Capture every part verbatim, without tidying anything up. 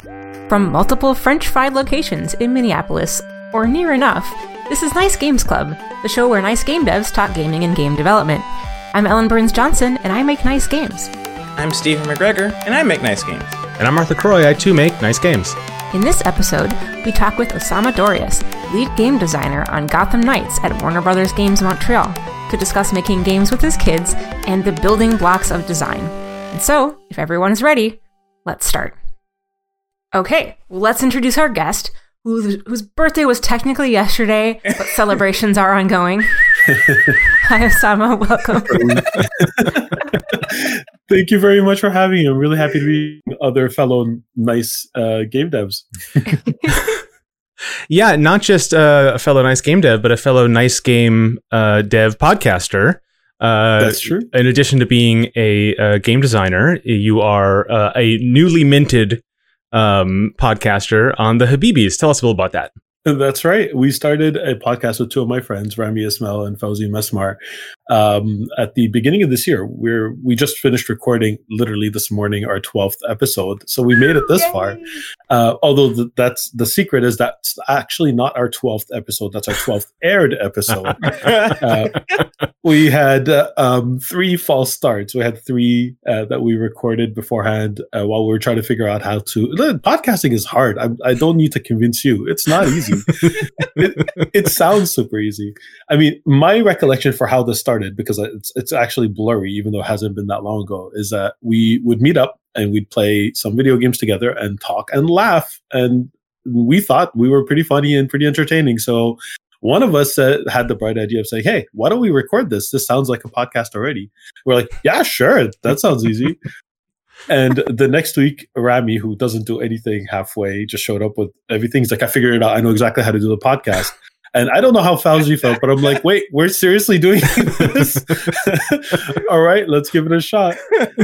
From multiple French fried locations in Minneapolis, or near enough, this is Nice Games Club, the show where nice game devs talk gaming and game development. I'm Ellen Burns-Johnson, and I make nice games. I'm Stephen McGregor, and I make nice games. And I'm Arthur Croy, I too make nice games. In this episode, we talk with Osama Dorias, lead game designer on Gotham Knights at Warner Brothers Games Montreal, to discuss making games with his kids and the building blocks of design. And so, if everyone is ready, let's start. Okay, well, let's introduce our guest, whose, whose birthday was technically yesterday, but celebrations are ongoing. Hi, Osama. Welcome. Thank you very much for having me. I'm really happy to be with other fellow nice uh, game devs. Yeah, not just uh, a fellow nice game dev, but a fellow nice game uh, dev podcaster. Uh, That's true. In addition to being a, a game designer, you are uh, a newly minted um, podcaster on the Habibis. Tell us a little about that. That's right. We started a podcast with two of my friends, Rami Ismail and Fauzi Mesmar, um, at the beginning of this year. We're we just finished recording literally this morning our twelfth episode, so we made it this Yay! far. Uh, although the, that's the secret is that's actually not our twelfth episode. That's our twelfth aired episode. uh, we had uh, um, three false starts. We had three uh, that we recorded beforehand uh, while we were trying to figure out how to. Podcasting is hard. I, I don't need to convince you. It's not easy. it, it sounds super easy. I mean, my recollection for how this started, because it's it's actually blurry, even though it hasn't been that long ago, is that we would meet up and we'd play some video games together and talk and laugh. And we thought we were pretty funny and pretty entertaining. So one of us uh, had the bright idea of saying, hey, why don't we record this? This sounds like a podcast already. We're like, yeah, sure. That sounds easy. And the next week, Rami, who doesn't do anything halfway, just showed up with everything. He's like, I figured it out. I know exactly how to do the podcast. And I don't know how Fauzi felt, but I'm like, wait, we're seriously doing this? All right, let's give it a shot.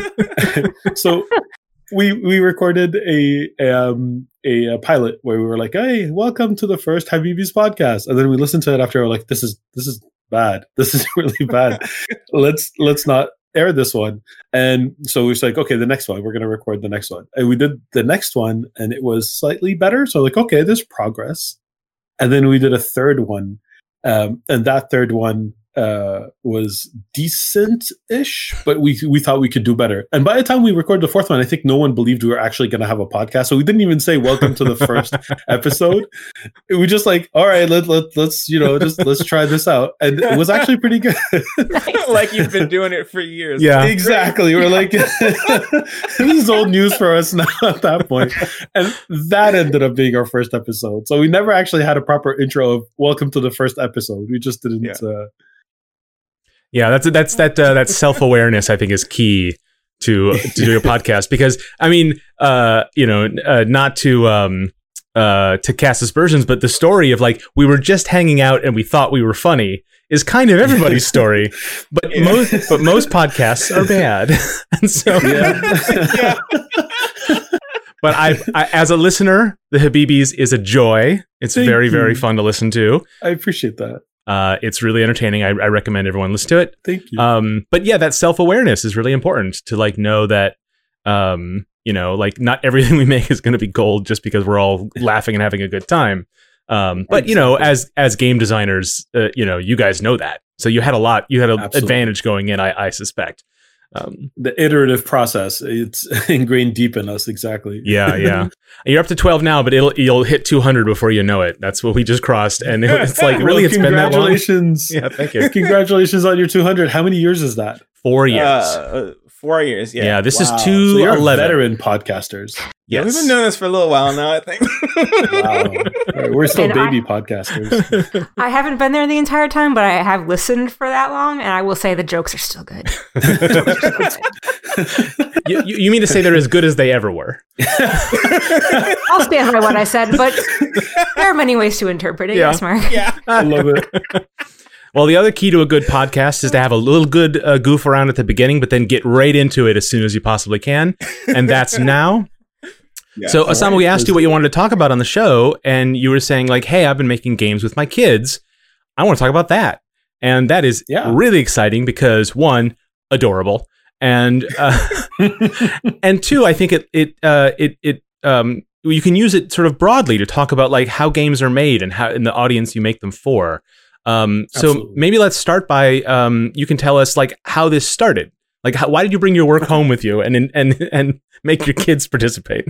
So we we recorded a um, a a pilot where we were like, hey, welcome to the first Habibis podcast. And then we listened to it after. We're like, this is this is bad. This is really bad. let's let's not air this one. And so we was like, okay, the next one, we're going to record the next one. And we did the next one and it was slightly better. So like, okay, there's progress. And then we did a third one. Um, and that third one uh, was decent-ish, but we we thought we could do better. And by the time we recorded the fourth one, I think no one believed we were actually going to have a podcast. So we didn't even say welcome to the first episode. We just like, all right, let, let, let's, you know, just let's try this out. And it was actually pretty good. Like you've been doing it for years. Yeah, exactly. We're like, this is old news for us now at that point. And that ended up being our first episode. So we never actually had a proper intro of welcome to the first episode. We just didn't... Yeah. Uh, Yeah, that's that's that uh, that self-awareness I think is key to to do a podcast, because I mean, uh, you know, uh, not to um, uh, to cast aspersions, but the story of like we were just hanging out and we thought we were funny is kind of everybody's story, but Yeah. most but most podcasts are bad, and so. yeah. But I, I, as a listener, the Habibis is a joy. It's Thank very you. very fun to listen to. I appreciate that. Uh, it's really entertaining. I, I recommend everyone listen to it. Thank you. Um, but yeah, that self-awareness is really important to like know that, um, you know, like not everything we make is going to be gold just because we're all laughing and having a good time. Um, but you know, as as game designers, uh, you know, you guys know that, so you had a lot, you had an advantage going in, I, I suspect. Um, the iterative process, it's ingrained deep in us. Exactly. Yeah, yeah. You're up to twelve now, but it'll you'll hit two hundred before you know it. That's what we just crossed, and it's like really, well, it's been that long. Congratulations! Yeah, thank you. Congratulations on your two hundred. How many years is that? Four years. Uh, four years. Yeah. Yeah, this Wow. is two So you're eleven. veteran podcasters. Yeah, Yes. we've been doing this for a little while now, I think. Wow. All right, we're still And baby I- podcasters. I haven't been there the entire time, but I have listened for that long, and I will say the jokes are still good. you, you you mean to say they're as good as they ever were? I'll stand by what I said, but there are many ways to interpret it. Yeah. Yes, Mark. Yeah. I love it. Well, the other key to a good podcast is to have a little good uh, goof around at the beginning, but then get right into it as soon as you possibly can. And that's now. Yeah. So, All Osama, right. we asked you what you wanted to talk about on the show, and you were saying, like, hey, I've been making games with my kids. I want to talk about that. And that is Yeah. really exciting because, one, adorable. And uh, and two, I think it it uh, it it um, you can use it sort of broadly to talk about like how games are made and how in the audience you make them for. Um, so Absolutely. maybe let's start by um, you can tell us like how this started. Like, how, why did you bring your work home with you and and and make your kids participate?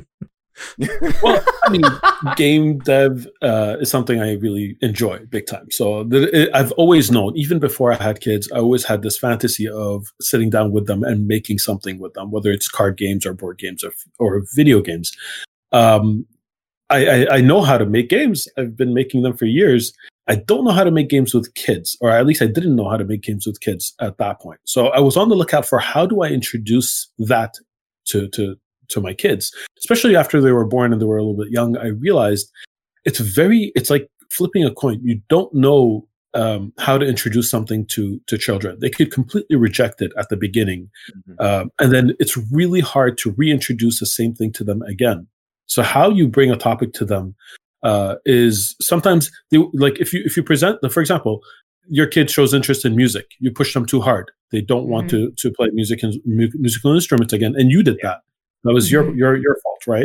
Well, I mean, game dev uh, is something I really enjoy big time. So the, it, I've always known, even before I had kids, I always had this fantasy of sitting down with them and making something with them, whether it's card games or board games or, or video games. Um, I, I, I know how to make games. I've been making them for years. I don't know how to make games with kids, or at least I didn't know how to make games with kids at that point. So I was on the lookout for how do I introduce that to to to my kids, especially after they were born and they were a little bit young. I realized it's very, it's like flipping a coin. You don't know um, how to introduce something to to children. They could completely reject it at the beginning. Mm-hmm. Um, and then it's really hard to reintroduce the same thing to them again. So how you bring a topic to them uh, is sometimes they, like if you if you present, for example, your kid shows interest in music, you push them too hard. They don't want mm-hmm. to to play music and mu- musical instruments again, and you did yeah. that. That was mm-hmm. your your your fault, right?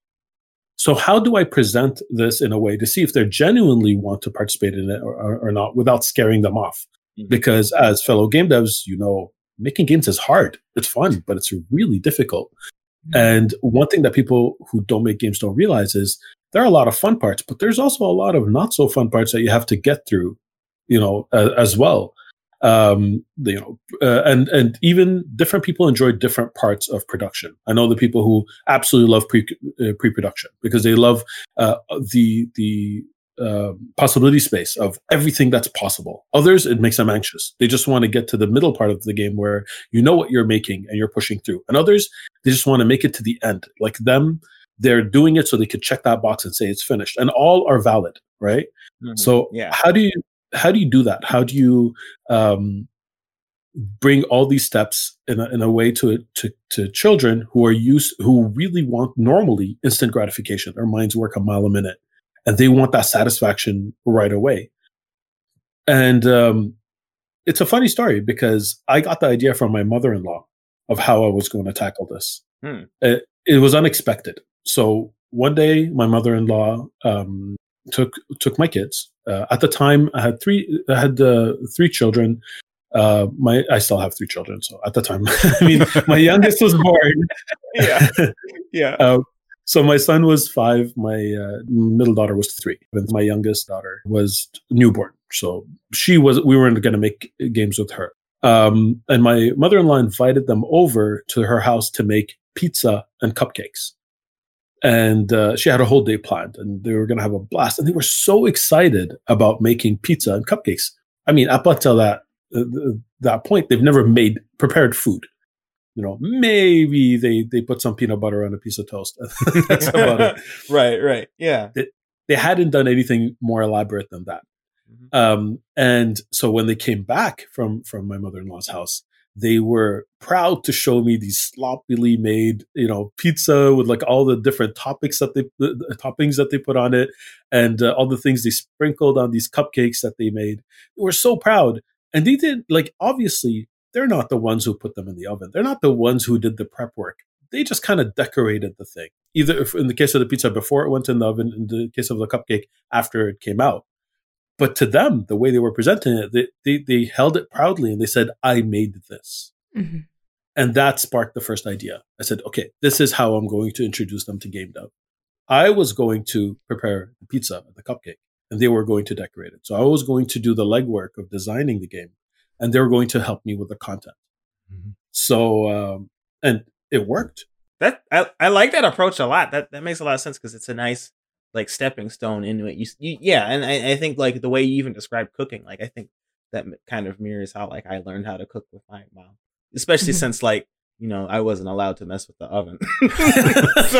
So how do I present this in a way to see if they genuinely want to participate in it or, or, or not without scaring them off? Mm-hmm. Because as fellow game devs, you know, making games is hard. It's fun, but it's really difficult. Mm-hmm. And one thing that people who don't make games don't realize is there are a lot of fun parts, but there's also a lot of not so fun parts that you have to get through, you know, uh, as well. Um, you know, uh, and and even different people enjoy different parts of production. I know the people who absolutely love pre uh, pre-production because they love uh, the the uh, possibility space of everything that's possible. Others, it makes them anxious. They just want to get to the middle part of the game where you know what you're making and you're pushing through. And others, they just want to make it to the end. Like them, they're doing it so they could check that box and say it's finished. And all are valid, right? Mm-hmm. So yeah. how do you How do you do that? How do you um, bring all these steps in a, in a way to, to to children who are used, who really want normally instant gratification? Their minds work a mile a minute, and they want that satisfaction right away. And um, it's a funny story because I got the idea from my mother-in-law of how I was going to tackle this. Hmm. It, it was unexpected. So one day, my mother-in-law um, took took my kids. Uh, at the time, I had three. I had uh, three children. Uh, my I still have three children. So at the time, I mean, my youngest was born. Yeah, yeah. Uh, so my son was five. My uh, middle daughter was three, and my youngest daughter was newborn. So she was. We weren't going to make games with her. Um, and my mother-in-law invited them over to her house to make pizza and cupcakes. And uh, she had a whole day planned, and they were going to have a blast. And they were so excited about making pizza and cupcakes. I mean, up until that uh, that point, they've never made prepared food. You know, maybe they they put some peanut butter on a piece of toast. That's about it. Right, right, yeah. They, they hadn't done anything more elaborate than that. Mm-hmm. Um, and so when they came back from from my mother-in-law's house, they were proud to show me these sloppily made, you know, pizza with like all the different topics that they, the, the toppings that they put on it, and uh, all the things they sprinkled on these cupcakes that they made. They were so proud, and they did like obviously they're not the ones who put them in the oven. They're not the ones who did the prep work. They just kind of decorated the thing. Either if, in the case of the pizza before it went in the oven, in the case of the cupcake after it came out. But to them, the way they were presenting it, they, they, they held it proudly and they said, I made this. Mm-hmm. And that sparked the first idea. I said, okay, this is how I'm going to introduce them to game dev. I was going to prepare the pizza and the cupcake, and they were going to decorate it. So I was going to do the legwork of designing the game, and they were going to help me with the content. Mm-hmm. So, um, and it worked. That I, I like that approach a lot. That that makes a lot of sense because it's a nice like stepping stone into it. You, you yeah, and I, I think like the way you even described cooking, like I think that kind of mirrors how like I learned how to cook with my mom, especially mm-hmm. since like you know I wasn't allowed to mess with the oven, so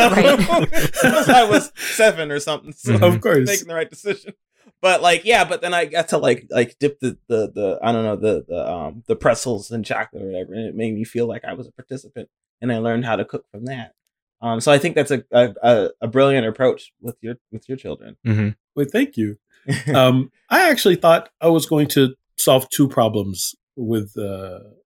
I was seven or something. So mm-hmm. Of course, making the right decision. But like yeah, but then I got to like like dip the the the I don't know the the um the pretzels in chocolate or whatever, and it made me feel like I was a participant, and I learned how to cook from that. Um, so I think that's a, a a brilliant approach with your with your children. Mm-hmm. Well, thank you. um, I actually thought I was going to solve two problems with uh,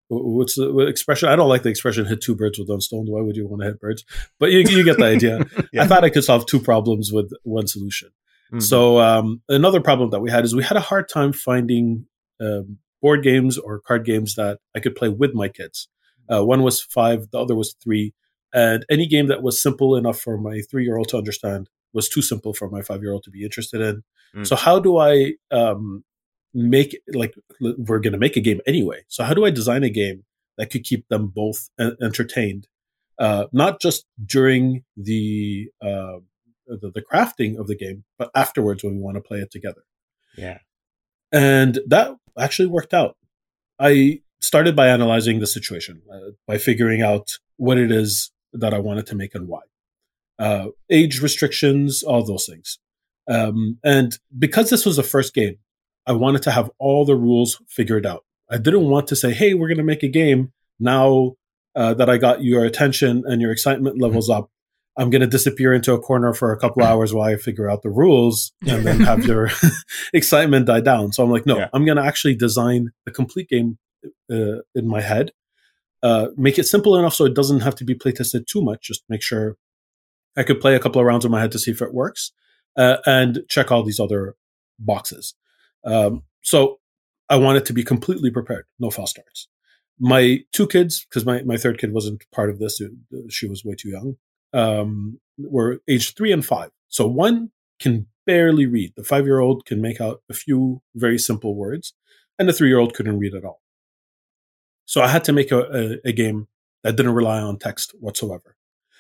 what's the what expression? I don't like the expression "hit two birds with one stone." Why would you want to hit birds? But you, you get the idea. yeah. I thought I could solve two problems with one solution. Mm-hmm. So um, another problem that we had is we had a hard time finding um, board games or card games that I could play with my kids. Uh, one was five, the other was three. And any game that was simple enough for my three-year-old to understand was too simple for my five-year-old to be interested in. Mm. So how do I um, make, like, we're going to make a game anyway. So how do I design a game that could keep them both entertained? Uh, not just during the, uh, the the crafting of the game, but afterwards when we want to play it together. Yeah. And that actually worked out. I started by analyzing the situation, uh, by figuring out what it is that I wanted to make and why. Uh, age restrictions, all those things. Um, and because this was the first game, I wanted to have all the rules figured out. I didn't want to say, hey, we're going to make a game. Now uh, that I got your attention and your excitement levels up, I'm going to disappear into a corner for a couple hours while I figure out the rules and then have your excitement die down. So I'm like, no, yeah. I'm going to actually design the complete game uh, in my head. Uh, make it simple enough so it doesn't have to be playtested too much. Just make sure I could play a couple of rounds in my head to see if it works, uh, and check all these other boxes. Um, so I wanted to be completely prepared. No false starts. My two kids, because my, my third kid wasn't part of this. She was way too young. Um, were aged three and five. So one can barely read. The five-year-old can make out a few very simple words, and the three-year-old couldn't read at all. So I had to make a, a, a game that didn't rely on text whatsoever.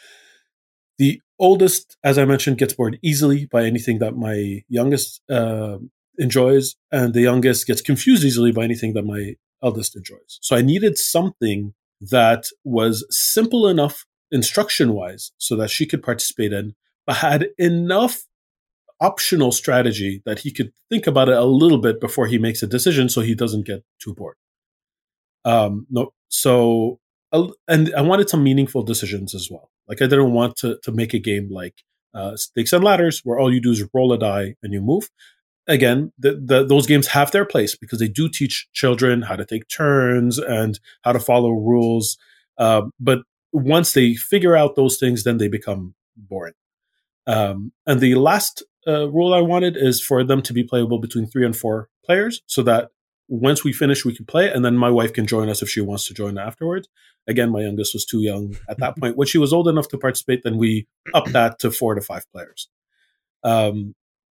The oldest, as I mentioned, gets bored easily by anything that my youngest uh, enjoys, and the youngest gets confused easily by anything that my eldest enjoys. So I needed something that was simple enough instruction-wise so that she could participate in, but had enough optional strategy that he could think about it a little bit before he makes a decision so he doesn't get too bored. Um, no, so, uh, and I wanted some meaningful decisions as well. Like I didn't want to, to make a game like uh, Stakes and Ladders where all you do is roll a die and you move. Again, the, the, those games have their place because they do teach children how to take turns and how to follow rules. Uh, but once they figure out those things, then they become boring. Um, and the last uh, rule I wanted is for them to be playable between three and four players so that once we finish, we can play, and then my wife can join us if she wants to join afterwards. Again, my youngest was too young at that point. When she was old enough to participate, then we upped that to four to five players. Um,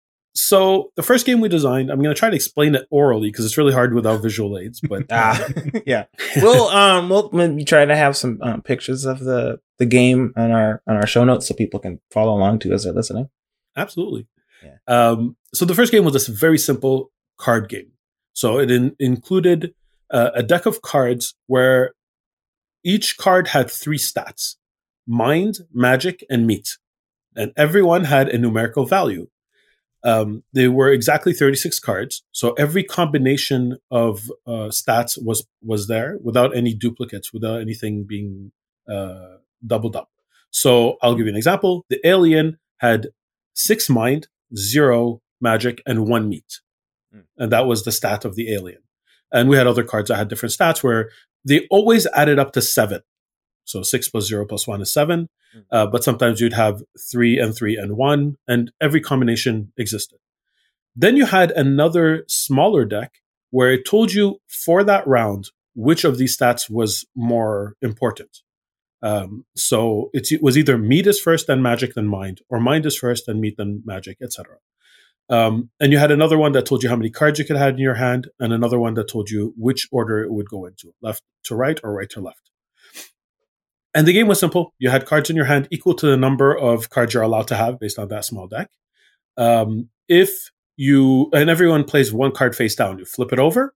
so the first game we designed, I'm going to try to explain it orally because it's really hard without visual aids. But ah, yeah, we'll um we'll maybe try to have some um, pictures of the the game on our on our show notes so people can follow along too as they're listening. Absolutely. Yeah. Um, so the first game was this very simple card game. So it in, included uh, a deck of cards where each card had three stats: mind, magic, and meat. And everyone had a numerical value. Um, they were exactly thirty-six cards. So every combination of uh, stats was was there without any duplicates, without anything being uh, doubled up. So I'll give you an example. The alien had six mind, zero magic, and one meat. And that was the stat of the alien. And we had other cards that had different stats where they always added up to seven. So six plus zero plus one is seven. Uh, but sometimes you'd have three and three and one, and every combination existed. Then you had another smaller deck where it told you for that round which of these stats was more important. Um, so it's, it was either meat is first, then magic, then mind, or mind is first, then meat, then magic, et cetera. Um, and you had another one that told you how many cards you could have in your hand, and another one that told you which order it would go into, left to right or right to left. And the game was simple. You had cards in your hand equal to the number of cards you're allowed to have based on that small deck. Um, if you, and everyone plays one card face down, you flip it over,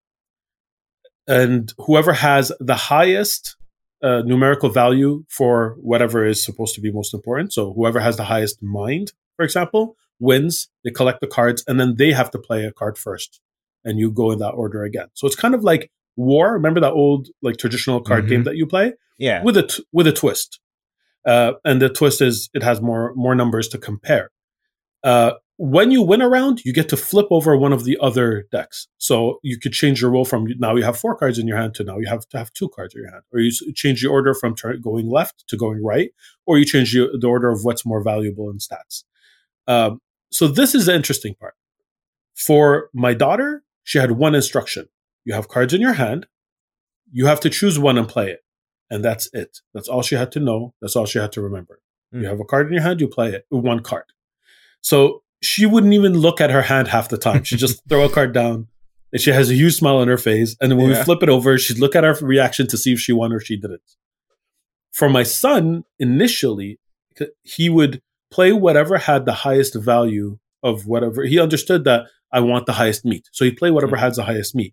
and whoever has the highest uh, numerical value for whatever is supposed to be most important, so whoever has the highest mind, for example, wins. They collect the cards, and then they have to play a card first, and you go in that order again. So it's kind of like War. Remember that old like traditional card mm-hmm. game that you play? Yeah, with a t- with a twist, uh, and the twist is it has more more numbers to compare. Uh, when you win a round, you get to flip over one of the other decks. So you could change your role from now you have four cards in your hand to now you have to have two cards in your hand. Or you change the order from turn, going left to going right, or you change the, the order of what's more valuable in stats. Um, so this is the interesting part. For my daughter, she had one instruction. You have cards in your hand. You have to choose one and play it. And that's it. That's all she had to know. That's all she had to remember. Mm. You have a card in your hand, you play it. One card. So she wouldn't even look at her hand half the time. She'd just throw a card down, and she has a huge smile on her face. And then when yeah. we flip it over, she'd look at our reaction to see if she won or she didn't. For my son, initially, he would play whatever had the highest value of whatever. He understood that I want the highest meat. So he'd play whatever mm-hmm. has the highest meat.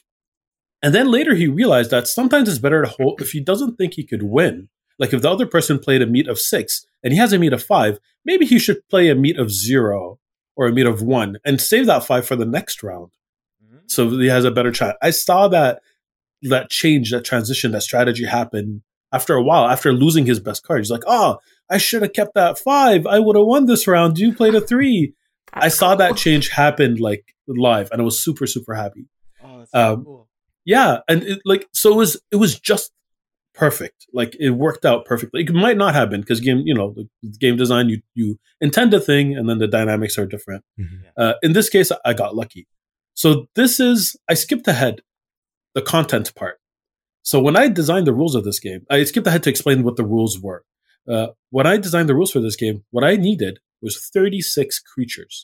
And then later he realized that sometimes it's better to hold, if he doesn't think he could win, like if the other person played a meat of six and he has a meat of five, maybe he should play a meat of zero or a meat of one and save that five for the next round. Mm-hmm. So he has a better chance. I saw that that change, that transition, that strategy happen after a while, after losing his best card. He's like, oh, I should have kept that five. I would have won this round. You played a three. That's I saw cool. that change happen like live, and I was super, super happy. Oh, that's so um, cool. Yeah. And it, like, so it was, it was just perfect. Like it worked out perfectly. It might not have been because game, you know, like game design, you, you intend a thing and then the dynamics are different. Mm-hmm. Uh, in this case, I got lucky. So this is, I skipped ahead the content part. So when I designed the rules of this game, I skipped ahead to explain what the rules were. Uh, when I designed the rules for this game, what I needed was thirty-six creatures.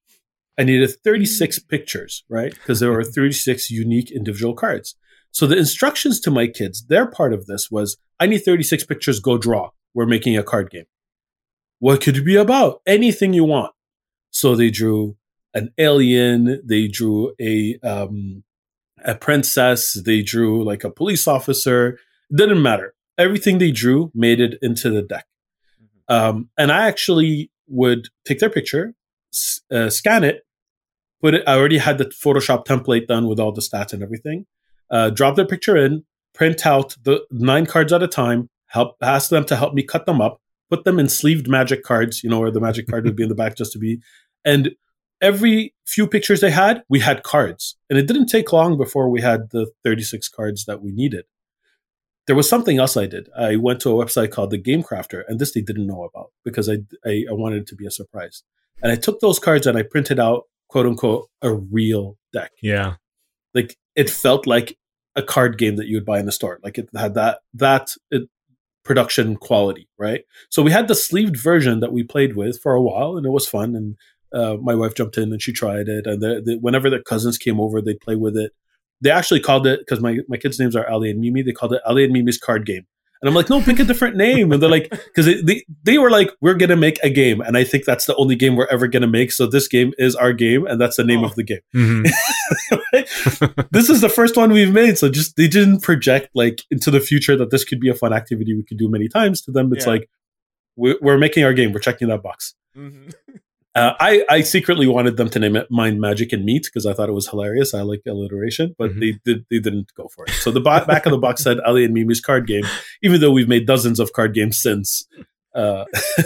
I needed thirty-six pictures, right? Because there were thirty-six unique individual cards. So the instructions to my kids, their part of this was, I need thirty-six pictures, go draw. We're making a card game. What could it be about? Anything you want. So they drew an alien, they drew a um, a princess, they drew like a police officer. It didn't matter. Everything they drew made it into the deck. Mm-hmm. Um, and I actually would take their picture, uh, scan it, put it. I already had the Photoshop template done with all the stats and everything. Uh, drop their picture in, print out the nine cards at a time, help ask them to help me cut them up, put them in sleeved magic cards, you know, where the magic card would be in the back just to be. And every few pictures they had, we had cards. And it didn't take long before we had the thirty-six cards that we needed. There was something else I did. I went to a website called The Game Crafter, and this they didn't know about because I, I, I wanted it to be a surprise. And I took those cards and I printed out, quote unquote, a real deck. Yeah. Like it felt like a card game that you would buy in the store. Like it had that, that it, production quality, right? So we had the sleeved version that we played with for a while, and it was fun. And uh, my wife jumped in and she tried it. And the, the, whenever their cousins came over, they'd play with it. They actually called it, because my, my kids' names are Ali and Mimi, they called it Ali and Mimi's card game. And I'm like, no, pick a different name. And they're like, because they, they, they were like, we're going to make a game. And I think that's the only game we're ever going to make. So this game is our game. And that's the name oh. of the game. Mm-hmm. This is the first one we've made. So just, they didn't project like into the future that this could be a fun activity we could do many times. To them, it's yeah. like, we're, we're making our game. We're checking that box. Mm-hmm. Uh, I, I secretly wanted them to name it Mind, Magic, and Meat because I thought it was hilarious. I like alliteration, but mm-hmm. they did they didn't go for it. So the bo- back of the box said Ali and Mimi's card game, even though we've made dozens of card games since. Uh,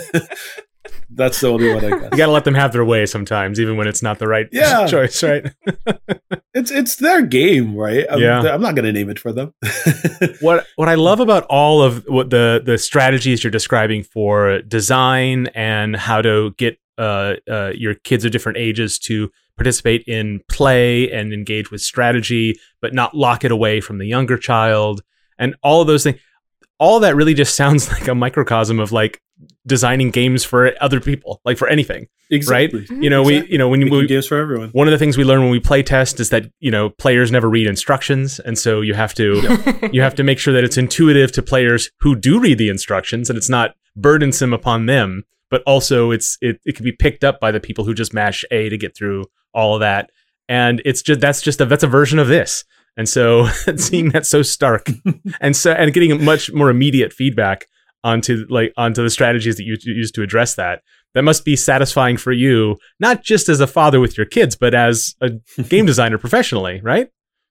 that's the only one I got. You got to let them have their way sometimes, even when it's not the right yeah. choice, right? it's it's their game, right? I'm, yeah. I'm not going to name it for them. what what I love about all of what the the strategies you're describing for design and how to get Uh, uh, your kids of different ages to participate in play and engage with strategy, but not lock it away from the younger child, and all of those things. All that really just sounds like a microcosm of like designing games for other people, like for anything, exactly. right? You know, exactly. we, you know, when we games for everyone. One of the things we learn when we play test is that you know players never read instructions, and so you have to you have to make sure that it's intuitive to players who do read the instructions, and it's not burdensome upon them. But also it's it, it can be picked up by the people who just mash A to get through all of that. And it's just that's just a that's a version of this. And so seeing that so stark and so and getting much more immediate feedback onto like onto the strategies that you use to address that, that must be satisfying for you, not just as a father with your kids, but as a game designer professionally, right?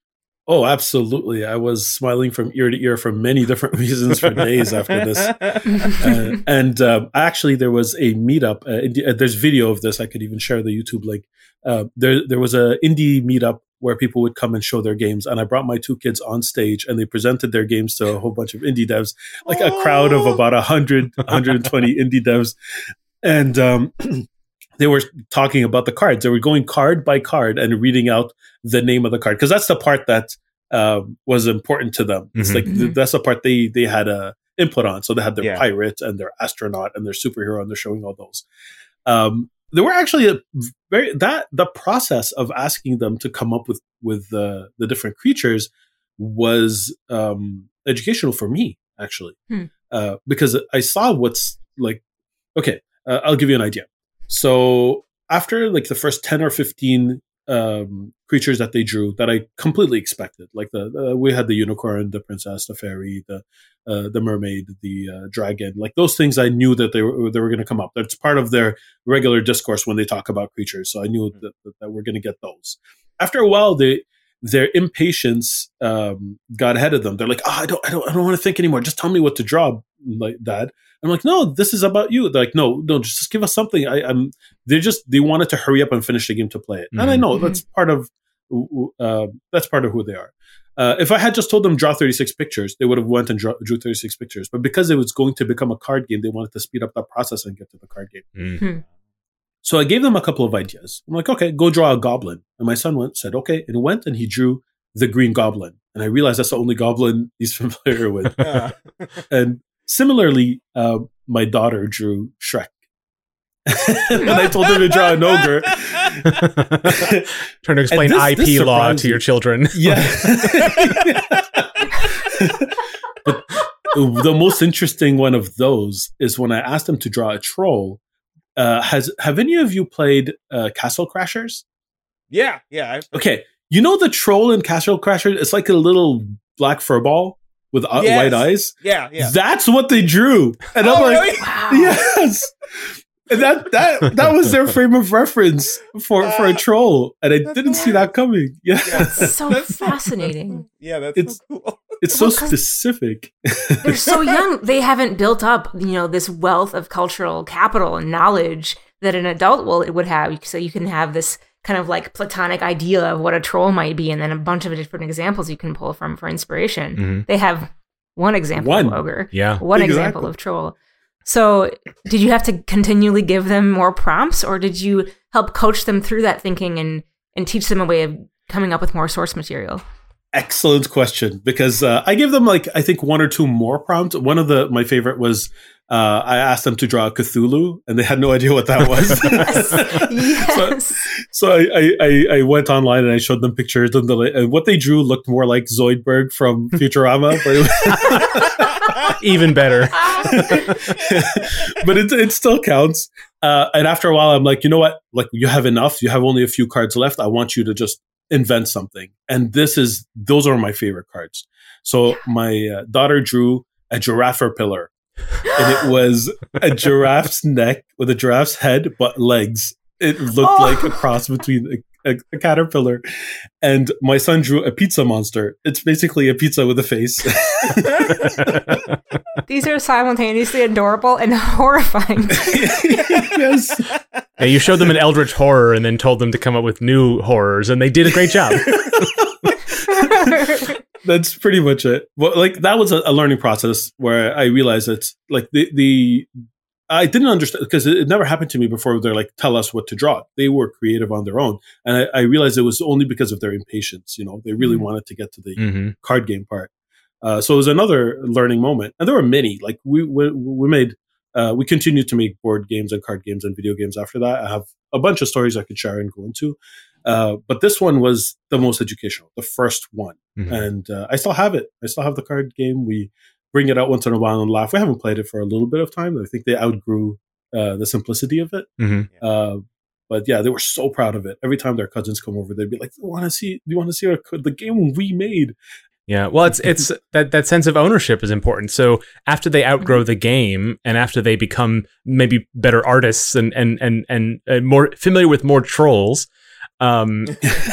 Oh, absolutely. I was smiling from ear to ear for many different reasons for days after this. Uh, and uh, actually, there was a meetup. Uh, there's video of this. I could even share the YouTube link. Uh, there, there was a indie meetup where people would come and show their games. And I brought my two kids on stage and they presented their games to a whole bunch of indie devs, like a crowd of about one hundred, one hundred twenty indie devs. And um, they were talking about the cards. They were going card by card and reading out the name of the card, because that's the part that uh, was important to them. It's mm-hmm. like th- that's the part they they had a input on. So they had their yeah. pirate and their astronaut and their superhero, and they're showing all those. Um, there were actually a very that the process of asking them to come up with with uh, the different creatures was um, educational for me, actually, hmm. uh, because I saw what's like. Okay, uh, I'll give you an idea. So after like the first ten or fifteen um, creatures that they drew that I completely expected, like the uh, we had the unicorn, the princess, the fairy, the uh, the mermaid, the uh, dragon, like those things I knew that they were they were going to come up. That's part of their regular discourse when they talk about creatures. So I knew that, that, that we're going to get those. After a while, they their impatience um, got ahead of them. They're like, oh, I don't, I don't, I don't want to think anymore. Just tell me what to draw, like Dad. I'm like, no, this is about you. They're like, no, no, just give us something. I, I'm. They just they wanted to hurry up and finish the game to play it, mm-hmm. and I know that's part of uh, that's part of who they are. Uh, if I had just told them draw thirty-six pictures, they would have went and draw, drew thirty-six pictures. But because it was going to become a card game, they wanted to speed up that process and get to the card game. Mm-hmm. So I gave them a couple of ideas. I'm like, okay, go draw a goblin. And my son went, said, okay, and went and he drew the Green Goblin. And I realized that's the only goblin he's familiar with. Yeah. And similarly, uh, my daughter drew Shrek. And I told her to draw an ogre. Trying to explain this, I P law to your children. Yeah. But the most interesting one of those is when I asked him to draw a troll. Uh, has have any of you played uh, Castle Crashers? Yeah, yeah. I've okay, you know the troll in Castle Crashers? It's like a little black furball with uh, yes. white eyes. Yeah, yeah. That's what they drew, and oh, I'm like, really? Wow. yes. And that that that was their frame of reference for, for a troll, and I didn't hilarious. see that coming. Yeah, that's so that's fascinating. Yeah, that's it's, so cool. It's well, so specific. They're so young; they haven't built up, you know, this wealth of cultural capital and knowledge that an adult will would have. So you can have this kind of like platonic idea of what a troll might be, and then a bunch of different examples you can pull from for inspiration. Mm-hmm. They have one example one. of ogre, yeah, one exactly. example of troll. So did you have to continually give them more prompts, or did you help coach them through that thinking and, and teach them a way of coming up with more source material? Excellent question, because uh, I gave them like, I think one or two more prompts. One of the, my favorite was uh, I asked them to draw a Cthulhu and they had no idea what that was. Yes. Yes. So, so I, I, I went online and I showed them pictures and, the, and what they drew looked more like Zoidberg from Futurama. But even better. But it, it still counts. Uh, and after a while, I'm like, you know what? Like, you have enough. You have only a few cards left. I want you to just invent something. And this is, those are my favorite cards. So my uh, daughter drew a giraffe pillar. And it was a giraffe's neck with a giraffe's head, but legs. It looked oh. like a cross between a, a, a caterpillar. And my son drew a pizza monster. It's basically a pizza with a face. These are simultaneously adorable and horrifying. Yes. Yeah, you showed them an eldritch horror and then told them to come up with new horrors, and they did a great job. That's pretty much it. Well, like that was a, a learning process where I realized it's like the the I didn't understand because it, it never happened to me before. They're like, tell us what to draw. They were creative on their own, and I, I realized it was only because of their impatience. You know, they really mm-hmm. wanted to get to the mm-hmm. card game part. Uh, so it was another learning moment, and there were many. Like we we, we made. Uh, we continued to make board games and card games and video games after that. I have a bunch of stories I could share and go into. Uh, but this one was the most educational, the first one. Mm-hmm. And uh, I still have it. I still have the card game. We bring it out once in a while and laugh. We haven't played it for a little bit of time. I think they outgrew uh, the simplicity of it. Mm-hmm. Uh, but yeah, they were so proud of it. Every time their cousins come over, they'd be like, "Do you want to see? Do you want to see our, the game we made?" Yeah, well, it's it's that, that sense of ownership is important. So after they outgrow the game and after they become maybe better artists and and and and uh, more familiar with more trolls, Um,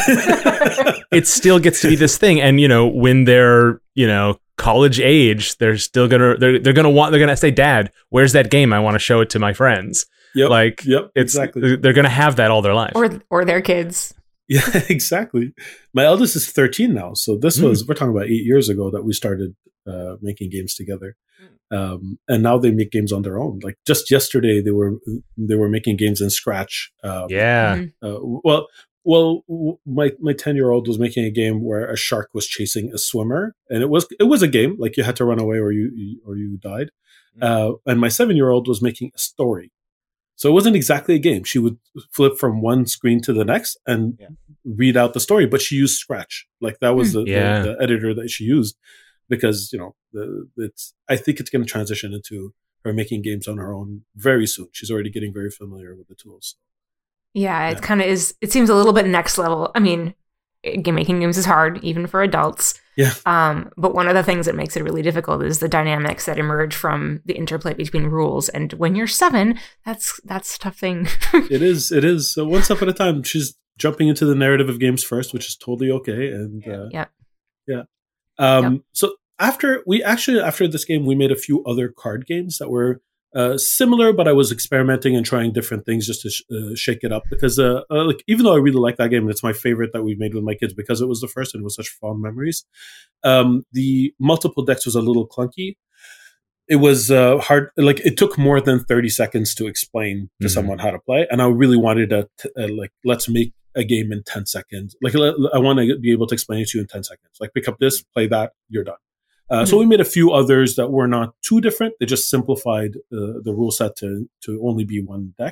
it still gets to be this thing. And, you know, when they're, you know, college age, they're still gonna, they're, they're gonna want, they're gonna say, Dad, where's that game? I want to show it to my friends. Yep. Like, yep, it's, exactly. They're gonna have that all their life. Or, or their kids. Yeah, exactly. My eldest is thirteen now. So this Mm. was, we're talking about eight years ago that we started uh, making games together. Um, and now they make games on their own. Like just yesterday, they were they were making games in Scratch. Um, yeah. Mhm. Uh, well, well, w- my my ten year old was making a game where a shark was chasing a swimmer, and it was it was a game like you had to run away or you, you or you died. Uh, and my seven year old was making a story. So it wasn't exactly a game. She would flip from one screen to the next and Yeah. read out the story, but she used Scratch. Like that was the, Yeah. the, the editor that she used because, you know, the, it's, I think it's going to transition into her making games on her own very soon. She's already getting very familiar with the tools. Yeah, it Yeah. kind of is. It seems a little bit next level. I mean, game making games is hard, even for adults. Yeah. Um, but one of the things that makes it really difficult is the dynamics that emerge from the interplay between rules. And when you're seven, that's that's a tough thing. It is, it is. So one step at a time. She's jumping into the narrative of games first, which is totally okay. And, uh, Yeah. Yeah. Um, Yep. So after we actually, after this game, we made a few other card games that were uh, similar, but I was experimenting and trying different things just to sh- uh, shake it up because, uh, uh, like, even though I really like that game, and it's my favorite that we've made with my kids because it was the first and it was such fond memories. Um, the multiple decks was a little clunky. It was uh, hard. Like it took more than thirty seconds to explain to Mhm. someone how to play. And I really wanted to, t- uh, like, let's make a game in ten seconds. Like, let- I want to be able to explain it to you in ten seconds. Like, pick up this, play that, you're done. Uh, So we made a few others that were not too different. They just simplified uh, the rule set to to only be one deck.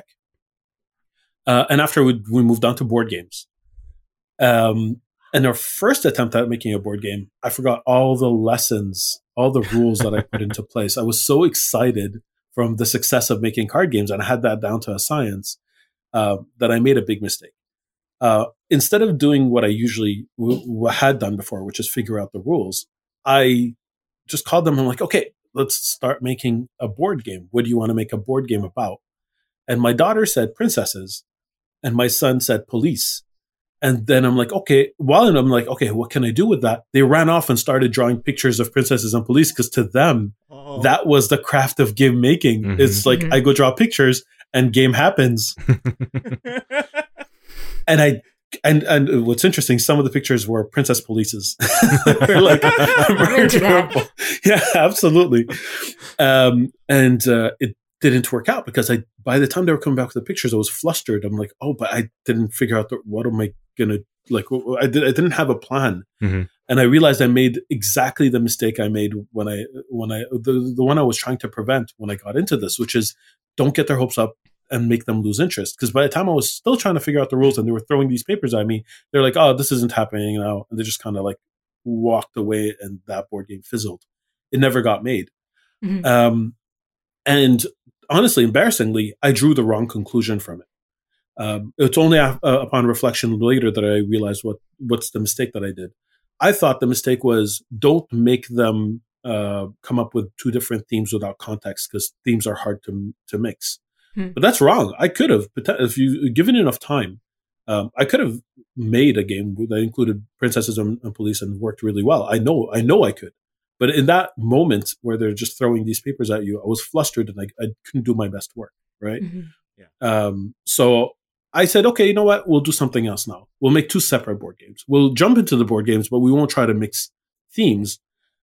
Uh, and after we, we moved on to board games. Um, and our first attempt at making a board game, I forgot all the lessons, all the rules that I put into place. I was so excited from the success of making card games, and I had that down to a science, uh, that I made a big mistake. Uh, instead of doing what I usually w- w- had done before, which is figure out the rules, I just called them and I'm like, okay, let's start making a board game. What do you want to make a board game about? And my daughter said princesses, and my son said police. And then I'm like, okay, while well, I'm like, okay, what can I do with that? They ran off and started drawing pictures of princesses and police because to them, Oh. that was the craft of game making. Mhm. It's like Mhm. I go draw pictures and game happens. And I and and what's interesting, some of the pictures were princess polices. They're like, I'm into that. adorable. Yeah, absolutely. Um, and uh, it didn't work out because I by the time they were coming back with the pictures, I was flustered. I'm like, oh, but I didn't figure out the, what am I gonna like. I did I didn't have a plan. Mhm. And I realized I made exactly the mistake I made when I when I the, the one I was trying to prevent when I got into this, which is don't get their hopes up and make them lose interest. Because by the time I was still trying to figure out the rules and they were throwing these papers at me, they're like, oh, this isn't happening now. And they just kind of like walked away and that board game fizzled. It never got made. Mhm. Um, and honestly, embarrassingly, I drew the wrong conclusion from it. Um, it's only af- uh, upon reflection later that I realized what what's the mistake that I did. I thought the mistake was don't make them uh, come up with two different themes without context because themes are hard to to mix. Hmm. But that's wrong. I could have, if you given enough time, um, I could have made a game that included princesses and, and police and worked really well. I know, I know I could. But in that moment where they're just throwing these papers at you, I was flustered and I, I couldn't do my best work. Right. Mhm. Um, so I said, okay, you know what? We'll do something else now. We'll make two separate board games. We'll jump into the board games, but we won't try to mix themes.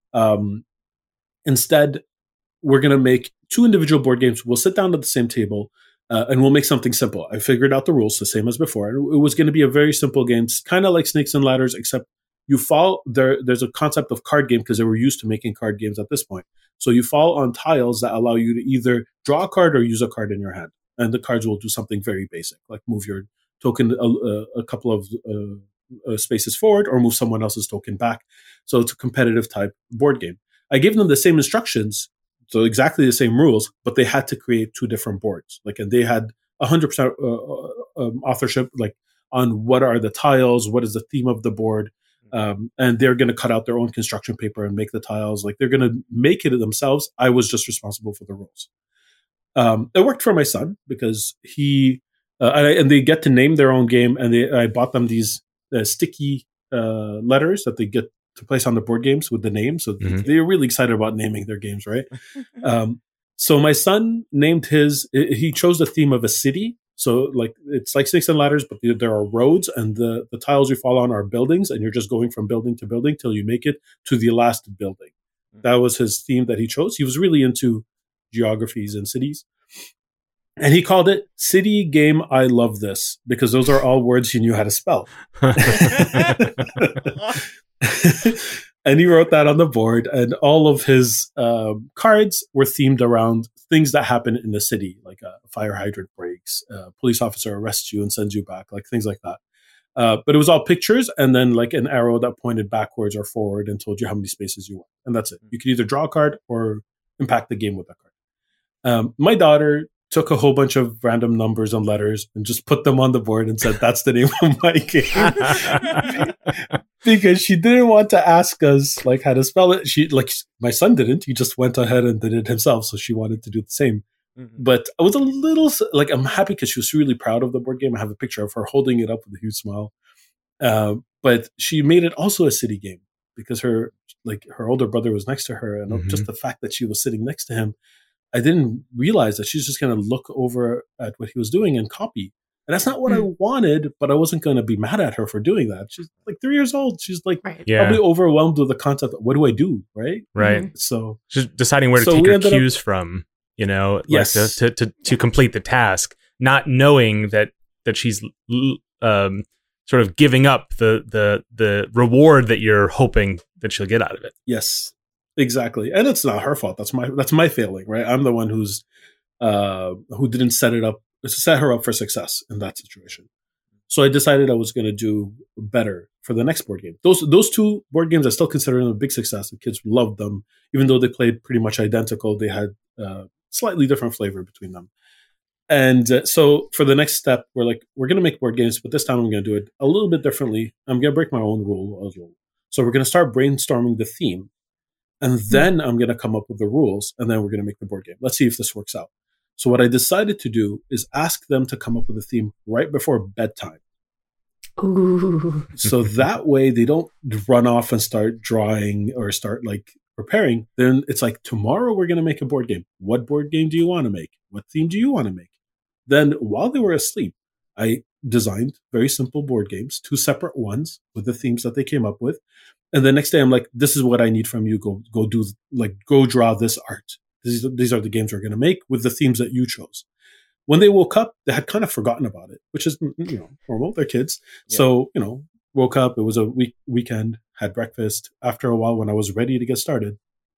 Um, instead, we're going to make two individual board games. We'll sit down at the same table uh, and we'll make something simple. I figured out the rules the same as before. It was going to be a very simple game, kind of like Snakes and Ladders, except you fall there. There's a concept of card game because they were used to making card games at this point. So you fall on tiles that allow you to either draw a card or use a card in your hand. And the cards will do something very basic, like move your token a, a, a couple of uh, uh, spaces forward or move someone else's token back. So it's a competitive type board game. I gave them the same instructions, so exactly the same rules, but they had to create two different boards. Like, and they had one hundred percent uh, um, authorship, like on what are the tiles, what is the theme of the board, um, and they're going to cut out their own construction paper and make the tiles. Like they're going to make it themselves. I was just responsible for the rules. Um, it worked for my son because he uh, and, I, and they get to name their own game. And they, I bought them these uh, sticky uh, letters that they get to place on the board games with the name. So mm-hmm. they're really excited about naming their games, right? um, so my son named his, he chose the theme of a city. So like it's like Snakes and Ladders, but there are roads and the, the tiles you fall on are buildings, and you're just going from building to building till you make it to the last building. That was his theme that he chose. He was really into geographies and cities. And he called it City Game I Love This, because those are all words he knew how to spell. And he wrote that on the board, and all of his um, cards were themed around things that happen in the city, like a fire hydrant breaks, a police officer arrests you and sends you back, like things like that. Uh, but it was all pictures and then like an arrow that pointed backwards or forward and told you how many spaces you want. And that's it. You could either draw a card or impact the game with that card. Um, my daughter took a whole bunch of random numbers and letters and just put them on the board and said, that's the name of my game. Because she didn't want to ask us like how to spell it. She like my son didn't. He just went ahead and did it himself. So she wanted to do the same. Mm-hmm. But I was a little like, I'm happy because she was really proud of the board game. I have a picture of her holding it up with a huge smile. Uh, but she made it also a city game because her like her older brother was next to her, and mm-hmm. just the fact that she was sitting next to him, I didn't realize that she's just going to look over at what he was doing and copy. And that's not what mm. I wanted, but I wasn't going to be mad at her for doing that. She's like three years old. She's like right. yeah. probably overwhelmed with the concept of what do I do, right? Right. Mm-hmm. So just deciding where to so take her cues up, from, you know, yes. like to, to, to, to complete the task, not knowing that, that she's um, sort of giving up the, the, the reward that you're hoping that she'll get out of it. Yes, exactly. And it's not her fault. That's my, that's my failing, right? I'm the one who's, uh, who didn't set it up, set her up for success in that situation. So I decided I was going to do better for the next board game. Those those two board games I still consider them a big success. The kids loved them, even though they played pretty much identical. They had uh, slightly different flavor between them. And uh, so for the next step, we're like, we're going to make board games, but this time I'm going to do it a little bit differently. I'm going to break my own rule as well. So we're going to start brainstorming the theme, and then I'm going to come up with the rules, and then we're going to make the board game. Let's see if this works out. So what I decided to do is ask them to come up with a theme right before bedtime. Ooh. So that way they don't run off and start drawing or start like preparing. Then it's like, tomorrow we're going to make a board game. What board game do you want to make? What theme do you want to make? Then while they were asleep, I designed very simple board games, two separate ones with the themes that they came up with. And the next day I'm like, this is what I need from you. Go, go do like, go draw this art. These, these are the games we're going to make with the themes that you chose. When they woke up, they had kind of forgotten about it, which is, you know, normal. They're kids. Yeah. So, you know, woke up. It was a week weekend, had breakfast. After a while, when I was ready to get started,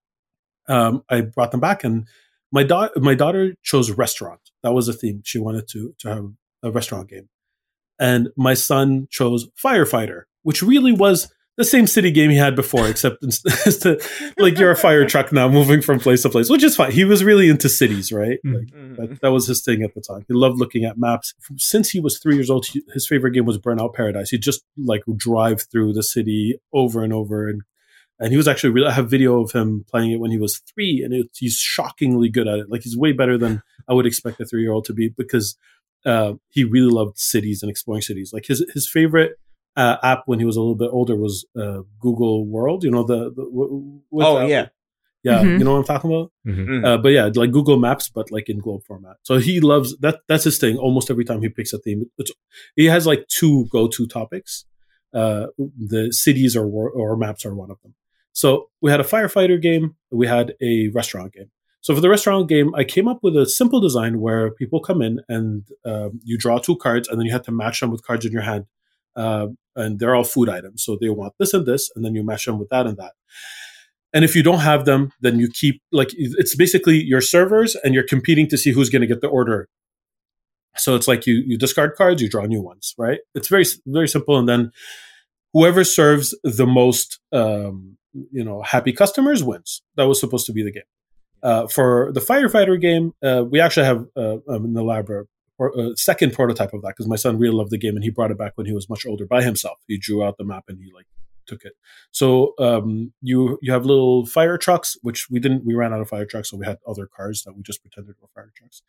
um, I brought them back. And my, da- my daughter chose restaurant. That was a theme. She wanted to, to have a restaurant game. And my son chose firefighter, which really was the same city game he had before, except instead, like you're a fire truck now moving from place to place, which is fine. He was really into cities, right? Like that, that was his thing at the time. He loved looking at maps. Since he was three years old, he, his favorite game was Burnout Paradise. He'd just like drive through the city over and over. And, and he was actually really, I have video of him playing it when he was three, and it, he's shockingly good at it. Like he's way better than I would expect a three year old to be, because uh, he really loved cities and exploring cities. Like his, his favorite Uh, app when he was a little bit older was uh, Google World. You know the, the what, oh that? yeah, yeah. Mm-hmm. You know what I'm talking about. Mm-hmm. Uh, but yeah, like Google Maps, but like in globe format. So he loves that. That's his thing. Almost every time he picks a theme, it's, he has like two go-to topics. Uh, the cities or or maps are one of them. So we had a firefighter game. We had a restaurant game. So for the restaurant game, I came up with a simple design where people come in and um, you draw two cards, and then you have to match them with cards in your hand. Uh, and they're all food items. So they want this and this, and then you match them with that and that. And if you don't have them, then you keep, like, it's basically your servers, and you're competing to see who's going to get the order. So it's like you, you discard cards, you draw new ones, right? It's very, very simple. And then whoever serves the most, um, you know, happy customers wins. That was supposed to be the game. Uh, for the firefighter game, uh, we actually have uh, um, in the library, or a second prototype of that, because my son really loved the game and he brought it back when he was much older by himself. He drew out the map and he like took it. So um, you you have little fire trucks, which we didn't, we ran out of fire trucks, so we had other cars that we just pretended were fire trucks.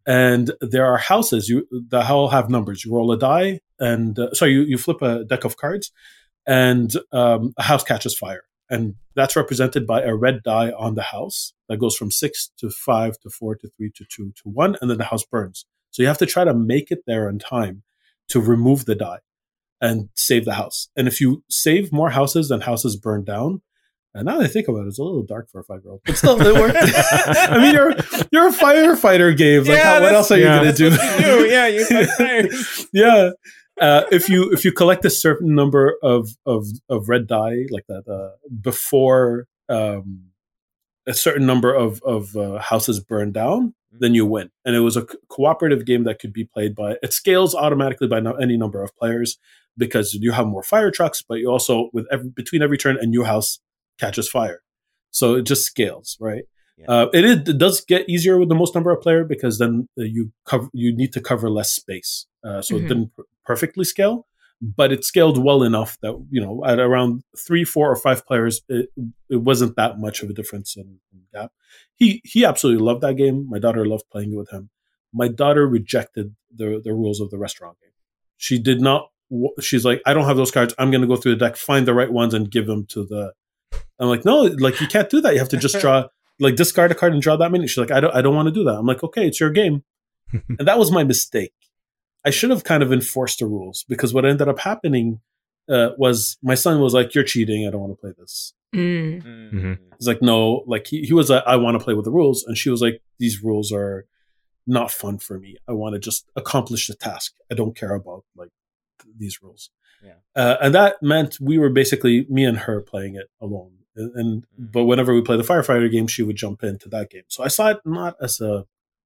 And there are houses. You the all have numbers. You roll a die, and uh, sorry, you, you flip a deck of cards, and um, a house catches fire, and that's represented by a red die on the house that goes from six to five to four to three to two to one, and then the house burns. So you have to try to make it there in time to remove the die and save the house. And if you save more houses than houses burn down, and now that I think about it, it's a little dark for a five-year-old, but still, it worked. I mean, you're you're a firefighter, Gabe. Like, Yeah, how, what else are yeah, you going to do? what you do. Yeah, you fight fires. Yeah. Uh, if you if you collect a certain number of of, of red dye like that uh, before um, a certain number of of uh, houses burn down, then you win. And it was a co- cooperative game that could be played by. It scales automatically by no, any number of players because you have more fire trucks, but you also with every, between every turn a new house catches fire, so it just scales, right? Yeah. Uh, it, is, it does get easier with the most number of player because then uh, you cover you need to cover less space, uh, so Mhm. it didn't pr- perfectly scale, but it scaled well enough that you know at around three, four, or five players, it, it wasn't that much of a difference in, in gap. He he absolutely loved that game. My daughter loved playing it with him. My daughter rejected the the rules of the restaurant game. She did not. She's like, I don't have those cards. I'm going to go through the deck, find the right ones, and give them to the. I'm like, no, like you can't do that. You have to just draw, like discard a card and draw that many. She's like, I don't, I don't want to do that. I'm like, okay, it's your game, and that was my mistake. I should have kind of enforced the rules because what ended up happening uh, was my son was like, you're cheating. I don't want to play this. Mm. Mm-hmm. He's like, no, like he, he was like, I want to play with the rules. And she was like, these rules are not fun for me. I want to just accomplish the task. I don't care about like these rules. Yeah. Uh, and that meant we were basically me and her playing it alone. And, and Mm. but whenever we play the firefighter game, she would jump into that game. So I saw it not as a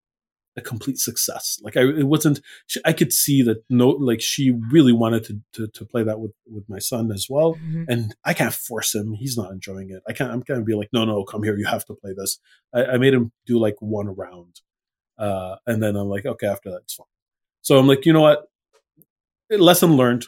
a complete success. Like I, it wasn't. She, I could see that no, like she really wanted to, to to play that with with my son as well. Mhm. And I can't force him. He's not enjoying it. I can't. I'm gonna be like, no, no, come here. You have to play this. I, I made him do like one round, uh, and then I'm like, okay, after that, it's fine. So I'm like, you know what? Lesson learned.